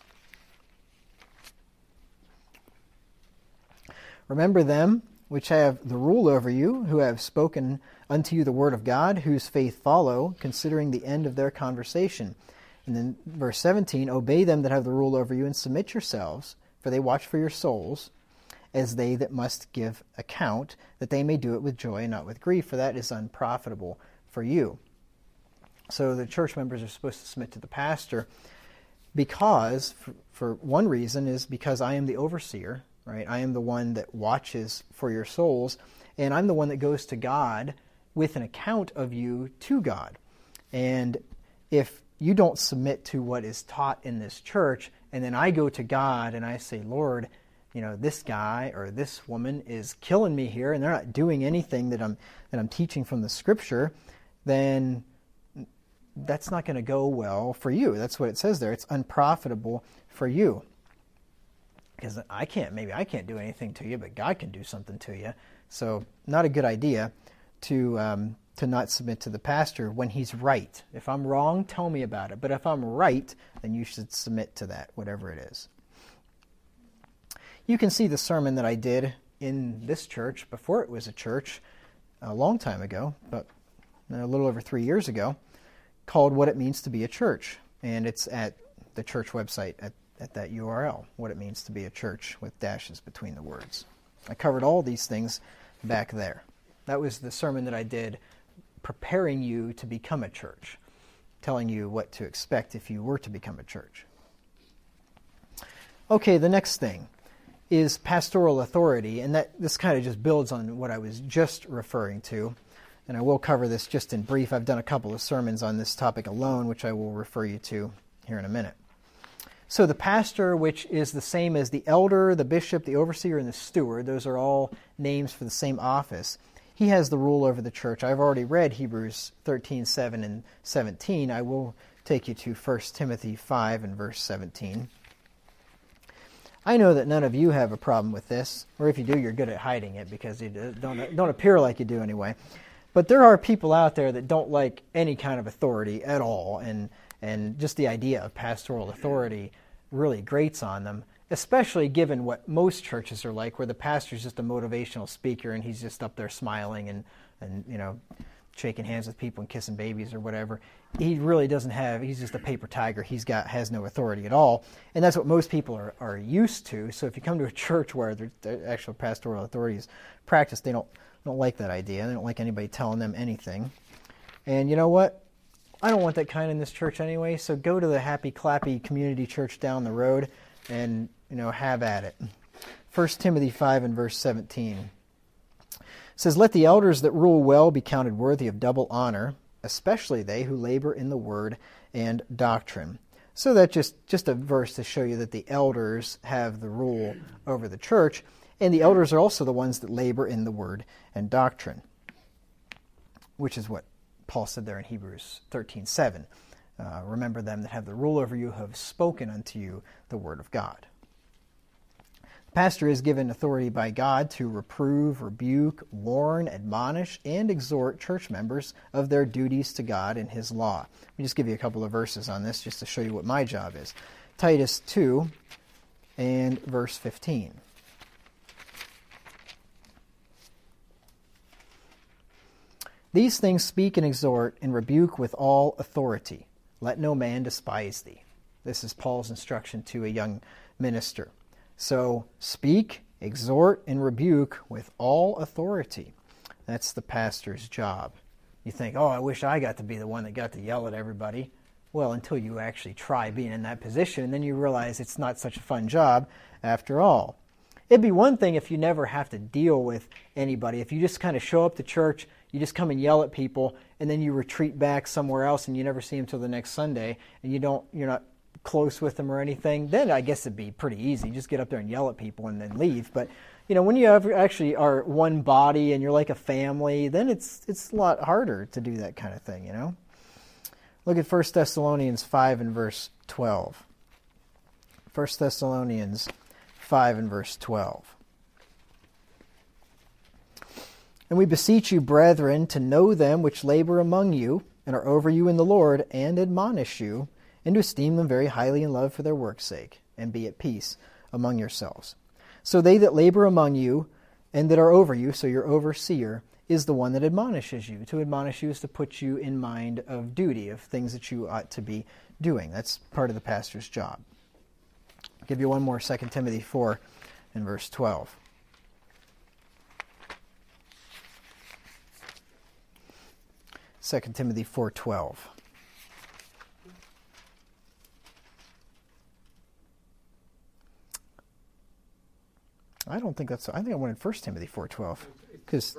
Remember them which have the rule over you, who have spoken unto you the word of God, whose faith follow, considering the end of their conversation. And then verse 17, obey them that have the rule over you, and submit yourselves, for they watch for your souls, as they that must give account, that they may do it with joy and not with grief, for that is unprofitable for you. So the church members are supposed to submit to the pastor because, for one reason, is because I am the overseer, right? I am the one that watches for your souls, and I'm the one that goes to God with an account of you to God. And if you don't submit to what is taught in this church, and then I go to God and I say, Lord, this guy or this woman is killing me here, and they're not doing anything that I'm teaching from the Scripture, then that's not going to go well for you. That's what it says there. It's unprofitable for you. Because maybe I can't do anything to you, but God can do something to you. So not a good idea to not submit to the pastor when he's right. If I'm wrong, tell me about it. But if I'm right, then you should submit to that, whatever it is. You can see the sermon that I did in this church before it was a church a long time ago, but a little over 3 years ago, called What It Means to Be a Church. And it's at the church website at that URL, What It Means to Be a Church, with dashes between the words. I covered all these things back there. That was the sermon that I did preparing you to become a church, telling you what to expect if you were to become a church. Okay, the next thing is pastoral authority, and this kind of just builds on what I was just referring to, and I will cover this just in brief. I've done a couple of sermons on this topic alone, which I will refer you to here in a minute. So the pastor, which is the same as the elder, the bishop, the overseer, and the steward, those are all names for the same office. He has the rule over the church. I've already read Hebrews 13, 7 and 17. I will take you to 1 Timothy 5 and verse 17. I know that none of you have a problem with this, or if you do, you're good at hiding it because you don't appear like you do anyway. But there are people out there that don't like any kind of authority at all, and just the idea of pastoral authority really grates on them, especially given what most churches are like, where the pastor's just a motivational speaker and he's just up there smiling and shaking hands with people and kissing babies or whatever. He really doesn't have, he's just a paper tiger. Has no authority at all. And that's what most people are used to. So if you come to a church where the actual pastoral authority is practiced, they don't like that idea. They don't like anybody telling them anything. And you know what? I don't want that kind in this church anyway, so go to the happy, clappy community church down the road and, have at it. 1 Timothy 5 and verse 17 says, let the elders that rule well be counted worthy of double honor, especially they who labor in the word and doctrine. So that's just a verse to show you that the elders have the rule over the church, and the elders are also the ones that labor in the word and doctrine, which is what Paul said there in Hebrews 13:7. Remember them that have the rule over you, who have spoken unto you the word of God. The pastor is given authority by God to reprove, rebuke, warn, admonish, and exhort church members of their duties to God and his law. Let me just give you a couple of verses on this just to show you what my job is. Titus 2 and verse 15. These things speak and exhort and rebuke with all authority. Let no man despise thee. This is Paul's instruction to a young minister. So speak, exhort, and rebuke with all authority. That's the pastor's job. You think, oh, I wish I got to be the one that got to yell at everybody. Well, until you actually try being in that position, and then you realize it's not such a fun job after all. It'd be one thing if you never have to deal with anybody. If you just kind of show up to church, you just come and yell at people, and then you retreat back somewhere else and you never see them till the next Sunday, and you're not close with them or anything, then I guess it'd be pretty easy. Just get up there and yell at people and then leave. But when you actually are one body and you're like a family, then it's a lot harder to do that kind of thing, Look at 1 Thessalonians 5 and verse 12. 1 Thessalonians 5 and verse 12. And we beseech you, brethren, to know them which labor among you, and are over you in the Lord, and admonish you, and to esteem them very highly in love for their work's sake, and be at peace among yourselves. So they that labor among you, and that are over you, so your overseer, is the one that admonishes you. To admonish you is to put you in mind of duty, of things that you ought to be doing. That's part of the pastor's job. I'll give you one more, 2 Timothy 4 and verse 12. Second Timothy 4:12. I don't think that's. I think I wanted 1 Timothy 4:12 because.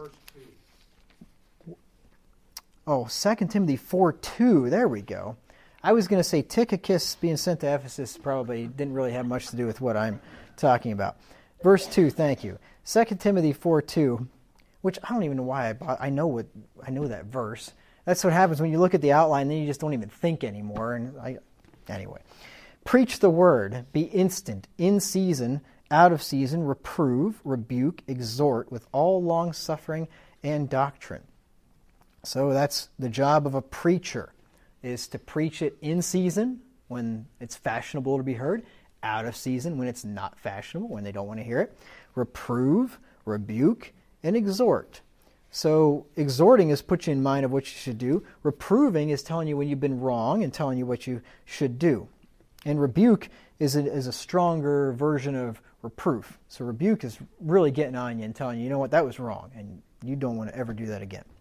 Oh, 2 Timothy 4:2. There we go. I was going to say Tychicus being sent to Ephesus probably didn't really have much to do with what I'm talking about. Verse 2. Thank you. 2 Timothy 4:2, which I don't even know why I know that verse. That's what happens when you look at the outline, then you just don't even think anymore. Anyway, preach the word, be instant, in season, out of season, reprove, rebuke, exhort with all long-suffering and doctrine. So that's the job of a preacher, is to preach it in season when it's fashionable to be heard, out of season when it's not fashionable, when they don't want to hear it, reprove, rebuke, and exhort. So exhorting is put you in mind of what you should do. Reproving is telling you when you've been wrong and telling you what you should do. And rebuke is a stronger version of reproof. So rebuke is really getting on you and telling you, you know what, that was wrong, and you don't want to ever do that again.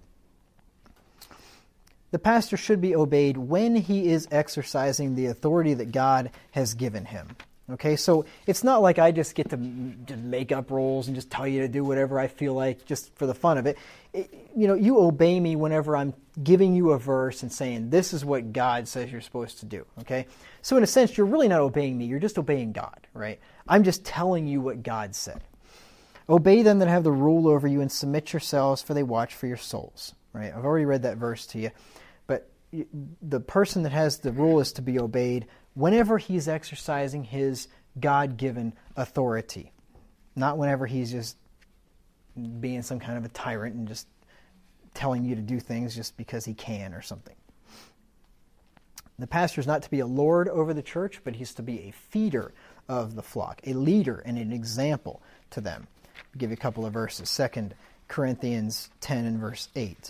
The pastor should be obeyed when he is exercising the authority that God has given him. Okay, so it's not like I just get to make up rules and just tell you to do whatever I feel like just for the fun of it. You obey me whenever I'm giving you a verse and saying, this is what God says you're supposed to do. Okay, so in a sense, you're really not obeying me. You're just obeying God, right? I'm just telling you what God said. Obey them that have the rule over you and submit yourselves, for they watch for your souls. Right? I've already read that verse to you. But the person that has the rule is to be obeyed whenever he's exercising his God-given authority. Not whenever he's just being some kind of a tyrant and just telling you to do things just because he can or something. The pastor is not to be a lord over the church, but he's to be a feeder of the flock, a leader and an example to them. I'll give you a couple of verses. 2 Corinthians 10 and verse 8.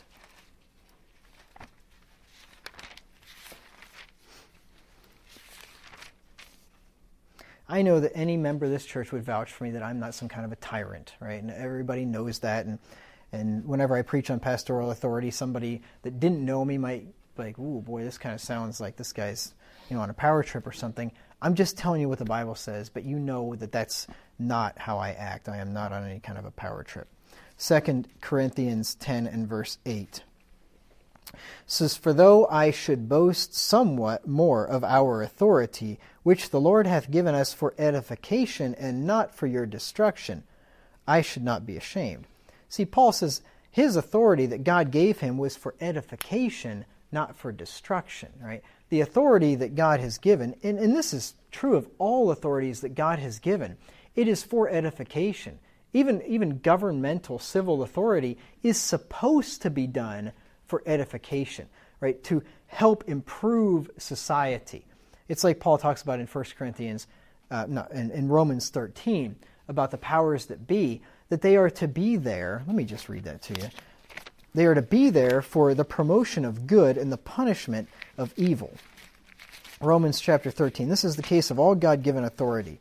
I know that any member of this church would vouch for me that I'm not some kind of a tyrant, right? And everybody knows that. And whenever I preach on pastoral authority, somebody that didn't know me might be like, ooh, boy, this kind of sounds like this guy's on a power trip or something. I'm just telling you what the Bible says, but you know that that's not how I act. I am not on any kind of a power trip. 2 Corinthians 10 and verse 8 says, for though I should boast somewhat more of our authority, which the Lord hath given us for edification and not for your destruction, I should not be ashamed. See, Paul says his authority that God gave him was for edification, not for destruction, right? The authority that God has given, and this is true of all authorities that God has given, it is for edification. Even governmental civil authority is supposed to be done for edification, right? To help improve society. It's like Paul talks about in 1 Corinthians, in Romans 13, about the powers that be, that they are to be there. Let me just read that to you. They are to be there for the promotion of good and the punishment of evil. Romans chapter 13. This is the case of all God-given authority.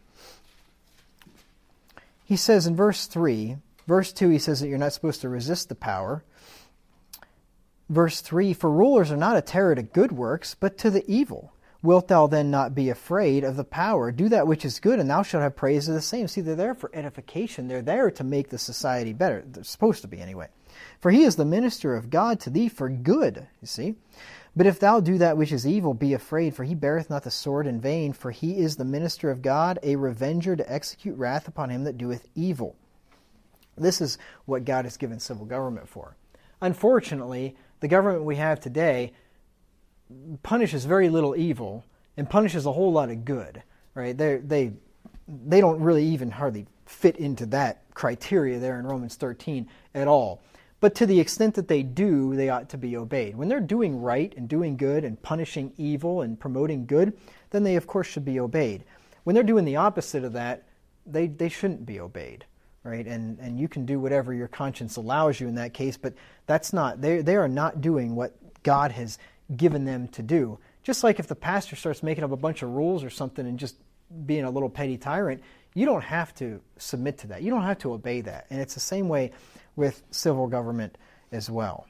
He says in verse 2, he says that you're not supposed to resist the power. Verse 3, for rulers are not a terror to good works, but to the evil. Wilt thou then not be afraid of the power? Do that which is good, and thou shalt have praise of the same. See, they're there for edification. They're there to make the society better. They're supposed to be anyway. For he is the minister of God to thee for good, you see. But if thou do that which is evil, be afraid, for he beareth not the sword in vain, for he is the minister of God, a revenger to execute wrath upon him that doeth evil. This is what God has given civil government for. Unfortunately, the government we have today punishes very little evil and punishes a whole lot of good. Right? They don't really even hardly fit into that criteria there in Romans 13 at all. But to the extent that they do, they ought to be obeyed. When they're doing right and doing good and punishing evil and promoting good, then they of course should be obeyed. When they're doing the opposite of that, they shouldn't be obeyed. Right? And you can do whatever your conscience allows you in that case, but that's not, they are not doing what God has given them to do. Just like if the pastor starts making up a bunch of rules or something and just being a little petty tyrant, you don't have to submit to that. You don't have to obey that. And it's the same way with civil government as well.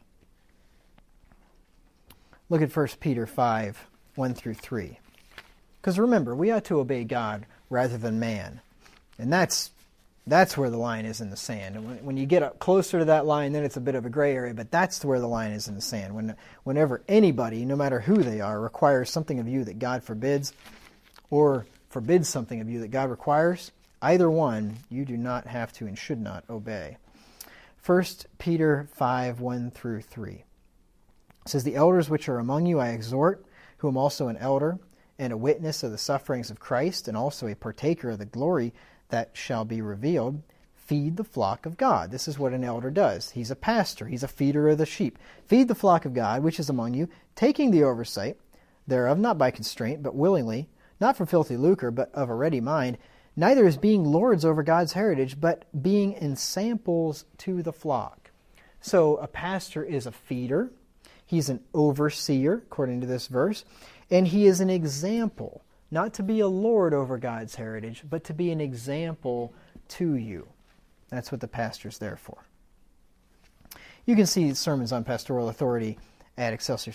Look at 1 Peter 5, 1 through 3. Because remember, we ought to obey God rather than man. And that's where the line is in the sand. And when you get up closer to that line, then it's a bit of a gray area, but that's where the line is in the sand. Whenever anybody, no matter who they are, requires something of you that God forbids, or forbids something of you that God requires, either one, you do not have to and should not obey. 1 Peter 5, 1 through 3. It says, the elders which are among you I exhort, who am also an elder, and a witness of the sufferings of Christ, and also a partaker of the glory that shall be revealed, feed the flock of God. This is what an elder does. He's a pastor. He's a feeder of the sheep. Feed the flock of God, which is among you, taking the oversight thereof, not by constraint, but willingly, not for filthy lucre, but of a ready mind, neither as being lords over God's heritage, but being ensamples to the flock. So a pastor is a feeder. He's an overseer, according to this verse, and he is an example. Not to be a lord over God's heritage, but to be an example to you. That's what the pastor's there for. You can see sermons on pastoral authority at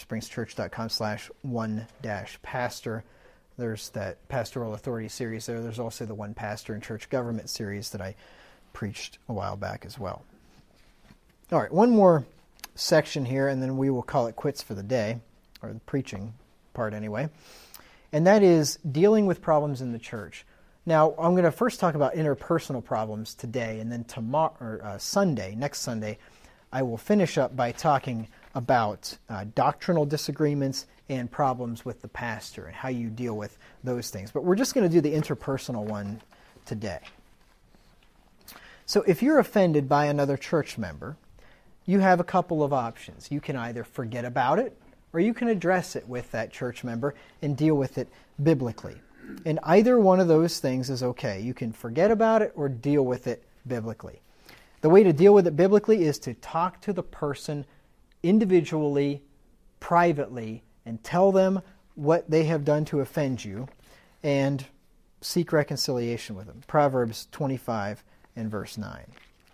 ExcelsiorSpringsChurch.com/1-pastor. There's that pastoral authority series there. There's also the One Pastor in Church Government series that I preached a while back as well. All right, one more section here, and then we will call it quits for the day, or the preaching part anyway. And that is dealing with problems in the church. Now, I'm going to first talk about interpersonal problems today, and then next Sunday, I will finish up by talking about doctrinal disagreements and problems with the pastor and how you deal with those things. But we're just going to do the interpersonal one today. So if you're offended by another church member, you have a couple of options. You can either forget about it, or you can address it with that church member and deal with it biblically. And either one of those things is okay. You can forget about it or deal with it biblically. The way to deal with it biblically is to talk to the person individually, privately, and tell them what they have done to offend you and seek reconciliation with them. Proverbs 25 and verse 9.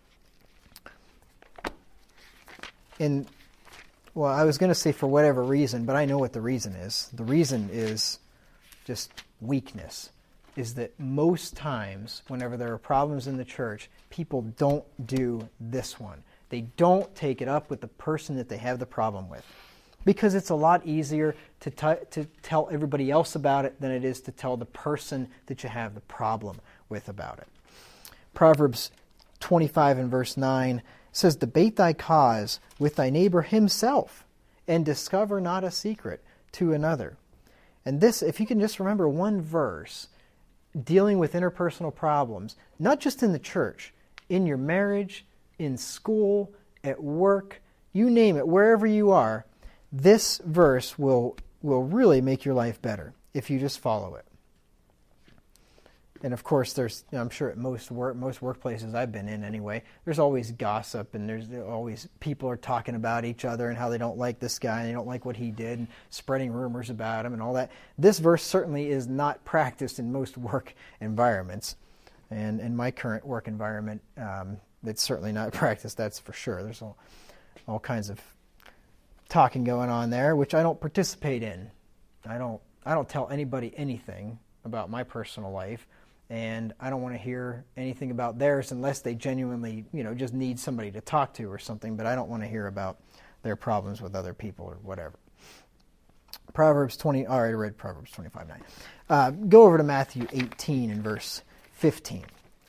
Well, I was going to say for whatever reason, but I know what the reason is. The reason is just weakness. Is that most times, whenever there are problems in the church, people don't do this one. They don't take it up with the person that they have the problem with. Because it's a lot easier to tell everybody else about it than it is to tell the person that you have the problem with about it. Proverbs 25 and verse 9 says, debate thy cause with thy neighbor himself, and discover not a secret to another. And this, if you can just remember one verse, dealing with interpersonal problems, not just in the church, in your marriage, in school, at work, you name it, wherever you are, this verse will really make your life better if you just follow it. And of course, there's, I'm sure at most workplaces I've been in anyway, there's always gossip, and there's always people are talking about each other and how they don't like this guy and they don't like what he did, and spreading rumors about him and all that. This verse certainly is not practiced in most work environments. And in my current work environment, it's certainly not practiced, that's for sure. There's all kinds of talking going on there, which I don't participate in. I don't tell anybody anything about my personal life, and I don't want to hear anything about theirs unless they genuinely, just need somebody to talk to or something, but I don't want to hear about their problems with other people or whatever. Proverbs 20, I already read Proverbs 25:9. Go over to Matthew 18 and verse 15.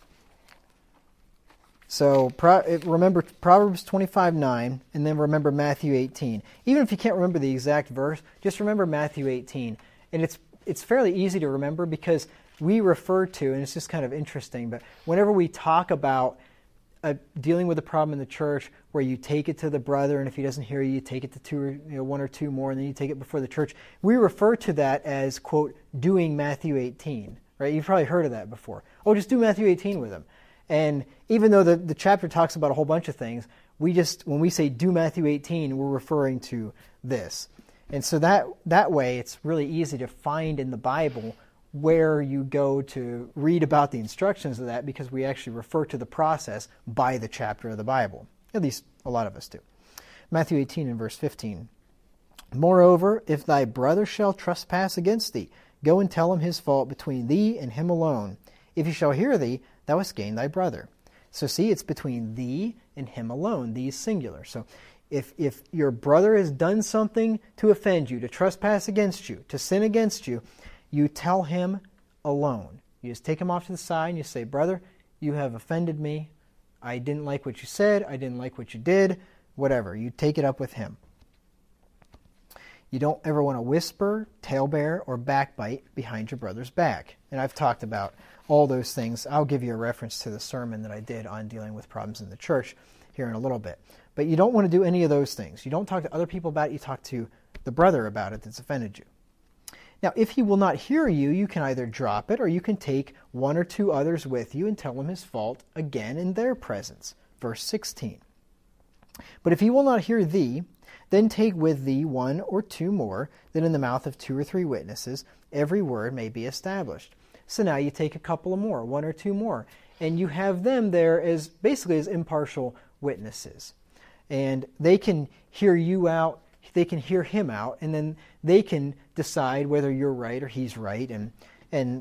So remember Proverbs 25:9, and then remember Matthew 18. Even if you can't remember the exact verse, just remember Matthew 18. And it's fairly easy to remember because we refer to, and it's just kind of interesting, but whenever we talk about dealing with a problem in the church where you take it to the brother, and if he doesn't hear you, you take it to one or two more, and then you take it before the church, we refer to that as, quote, doing Matthew 18. Right? You've probably heard of that before. Oh, just do Matthew 18 with him. And even though the chapter talks about a whole bunch of things, when we say do Matthew 18, we're referring to this. And so that way, it's really easy to find in the Bible where you go to read about the instructions of that, because we actually refer to the process by the chapter of the Bible. At least a lot of us do. Matthew 18 and verse 15. Moreover, if thy brother shall trespass against thee, go and tell him his fault between thee and him alone. If he shall hear thee, thou hast gained thy brother. So see, it's between thee and him alone. Thee is singular. So if your brother has done something to offend you, to trespass against you, to sin against you, you tell him alone. You just take him off to the side and you say, brother, you have offended me. I didn't like what you said. I didn't like what you did. Whatever. You take it up with him. You don't ever want to whisper, talebear, or backbite behind your brother's back. And I've talked about all those things. I'll give you a reference to the sermon that I did on dealing with problems in the church here in a little bit. But you don't want to do any of those things. You don't talk to other people about it. You talk to the brother about it that's offended you. Now, if he will not hear you, you can either drop it or you can take one or two others with you and tell him his fault again in their presence. Verse 16. But if he will not hear thee, then take with thee one or two more, that in the mouth of two or three witnesses every word may be established. So now you take a couple of more, one or two more, and you have them there as basically as impartial witnesses. And they can hear you out, they can hear him out, and then they can decide whether you're right or he's right. And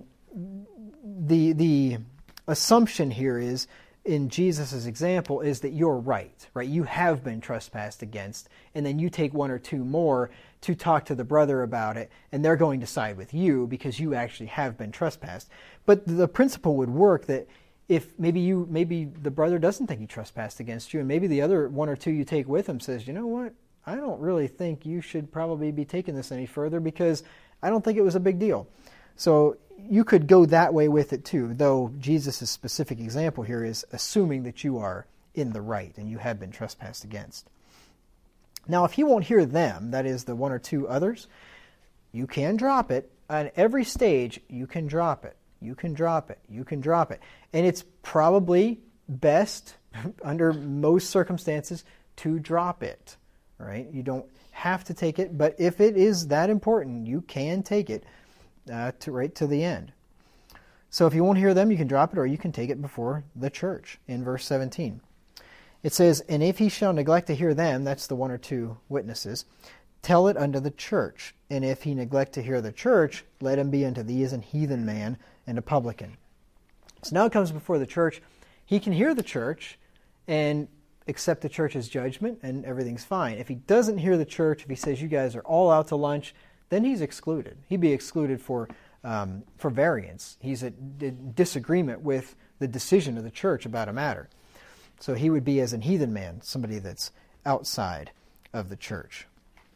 the assumption here is, in Jesus' example, is that you're right? You have been trespassed against, and then you take one or two more to talk to the brother about it, and they're going to side with you because you actually have been trespassed. But the principle would work that if maybe the brother doesn't think he trespassed against you, and maybe the other one or two you take with him says, you know what, I don't really think you should probably be taking this any further because I don't think it was a big deal. So you could go that way with it too, though Jesus' specific example here is assuming that you are in the right and you have been trespassed against. Now, if he won't hear them, that is the one or two others, you can drop it. On every stage, you can drop it. You can drop it. You can drop it. And it's probably best, under most circumstances, to drop it. Right? You don't have to take it, but if it is that important, you can take it right to the end. So if you won't hear them, you can drop it, or you can take it before the church in verse 17. It says, and if he shall neglect to hear them, that's the one or two witnesses, tell it unto the church. And if he neglect to hear the church, let him be unto thee as an heathen man and a publican. So now it comes before the church. He can hear the church and accept the church's judgment, and everything's fine. If he doesn't hear the church, if he says you guys are all out to lunch, then he's excluded. He'd be excluded for variance. He's at disagreement with the decision of the church about a matter. So he would be as an heathen man, somebody that's outside of the church.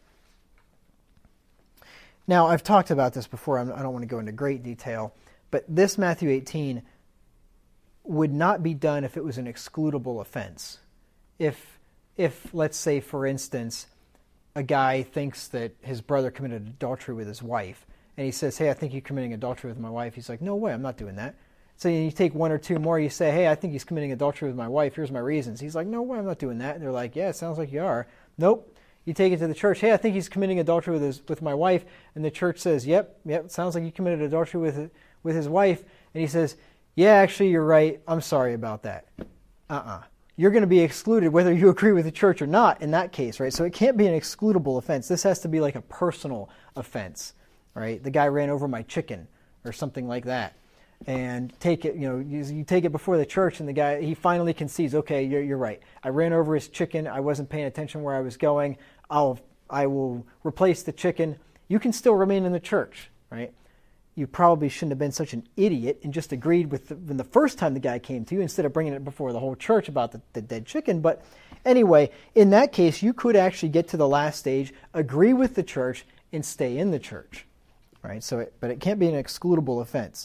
Now, I've talked about this before. I don't want to go into great detail, but this Matthew 18 would not be done if it was an excludable offense. If let's say, for instance, a guy thinks that his brother committed adultery with his wife, and he says, hey, I think you're committing adultery with my wife. He's like, no way, I'm not doing that. So you take one or two more, you say, hey, I think he's committing adultery with my wife. Here's my reasons. He's like, no way, I'm not doing that. And they're like, yeah, it sounds like you are. Nope. You take it to the church. Hey, I think he's committing adultery with my wife. And the church says, yep, it sounds like you committed adultery with his wife. And he says, yeah, actually, you're right. I'm sorry about that. You're going to be excluded whether you agree with the church or not in that case, right? So it can't be an excludable offense. This has to be like a personal offense, right? The guy ran over my chicken or something like that. And take it, you take it before the church, and the guy, he finally concedes, okay, you're right. I ran over his chicken. I wasn't paying attention where I was going. I will replace the chicken. You can still remain in the church, right? You probably shouldn't have been such an idiot and just agreed with when the first time the guy came to you instead of bringing it before the whole church about the dead chicken. But anyway, in that case, you could actually get to the last stage, agree with the church, and stay in the church, right? But it can't be an excludable offense.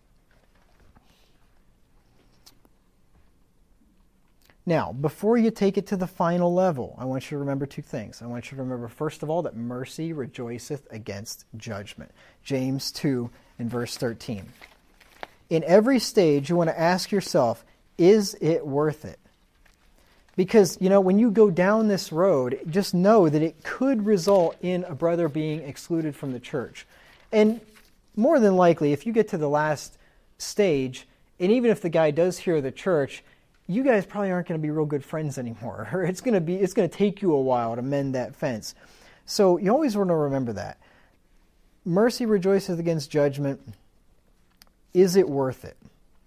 Now, before you take it to the final level, I want you to remember two things. I want you to remember, first of all, that mercy rejoiceth against judgment. James 2 and verse 13. In every stage, you want to ask yourself, is it worth it? Because, when you go down this road, just know that it could result in a brother being excluded from the church. And more than likely, if you get to the last stage, and even if the guy does hear the church, you guys probably aren't going to be real good friends anymore. Or it's going to take you a while to mend that fence. So you always want to remember that. Mercy rejoiceth against judgment. Is it worth it?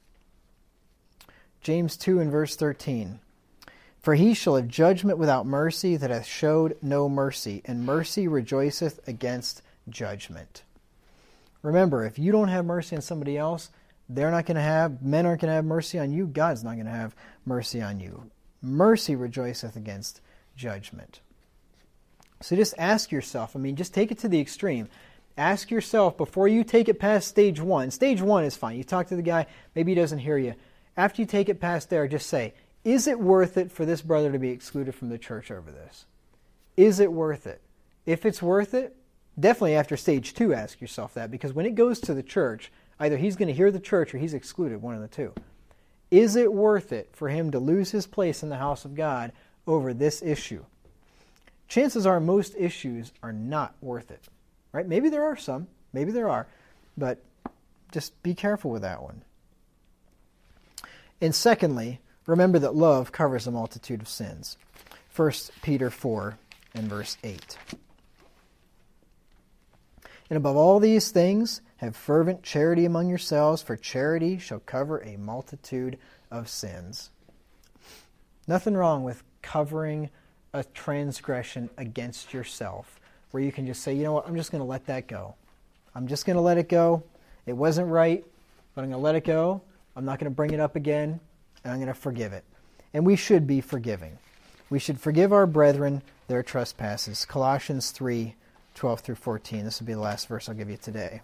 James 2 and verse 13. For he shall have judgment without mercy that hath showed no mercy, and mercy rejoiceth against judgment. Remember, if you don't have mercy on somebody else, men aren't going to have mercy on you. God's not going to have mercy on you. Mercy rejoiceth against judgment. So just ask yourself, just take it to the extreme. Ask yourself before you take it past stage one. Stage one is fine. You talk to the guy, maybe he doesn't hear you. After you take it past there, just say, is it worth it for this brother to be excluded from the church over this? Is it worth it? If it's worth it, definitely after stage 2, ask yourself that, because when it goes to the church, either he's going to hear the church or he's excluded, one of the two. Is it worth it for him to lose his place in the house of God over this issue? Chances are most issues are not worth it. Right? Maybe there are some. Maybe there are. But just be careful with that one. And secondly, remember that love covers a multitude of sins. 1 Peter 4 and verse 8. And above all these things, have fervent charity among yourselves, for charity shall cover a multitude of sins. Nothing wrong with covering a transgression against yourself, where you can just say, you know what, I'm just going to let that go. I'm just going to let it go. It wasn't right, but I'm going to let it go. I'm not going to bring it up again, and I'm going to forgive it. And we should be forgiving. We should forgive our brethren their trespasses. Colossians 3, 12 through 14. This will be the last verse I'll give you today.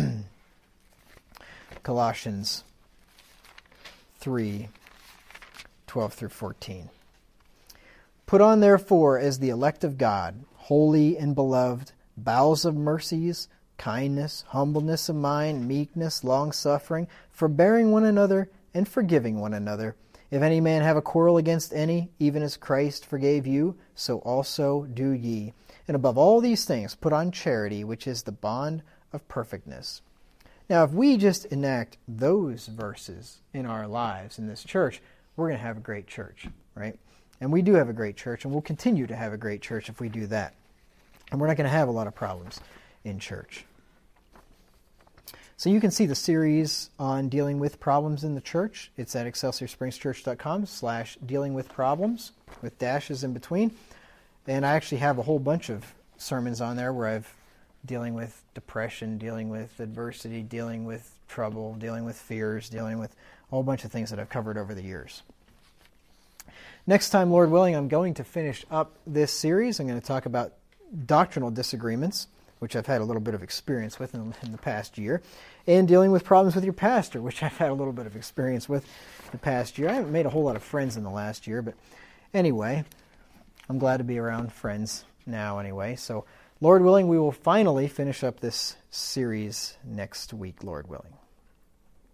Colossians 3, 12 through 14. Put on therefore as the elect of God, holy and beloved, bowels of mercies, kindness, humbleness of mind, meekness, long-suffering, forbearing one another, and forgiving one another. If any man have a quarrel against any, even as Christ forgave you, so also do ye. And above all these things, put on charity, which is the bond of perfectness. Now, if we just enact those verses in our lives in this church, we're going to have a great church, right? And we do have a great church, and we'll continue to have a great church if we do that. And we're not going to have a lot of problems in church. So you can see the series on dealing with problems in the church. It's at ExcelsiorSpringsChurch.com/dealingwithproblems, with dashes in between. And I actually have a whole bunch of sermons on there where I've dealing with depression, dealing with adversity, dealing with trouble, dealing with fears, dealing with a whole bunch of things that I've covered over the years. Next time, Lord willing, I'm going to finish up this series. I'm going to talk about doctrinal disagreements, which I've had a little bit of experience with in the past year, and dealing with problems with your pastor, which I've had a little bit of experience with the past year. I haven't made a whole lot of friends in the last year, but anyway, I'm glad to be around friends now anyway. So, Lord willing, we will finally finish up this series next week, Lord willing.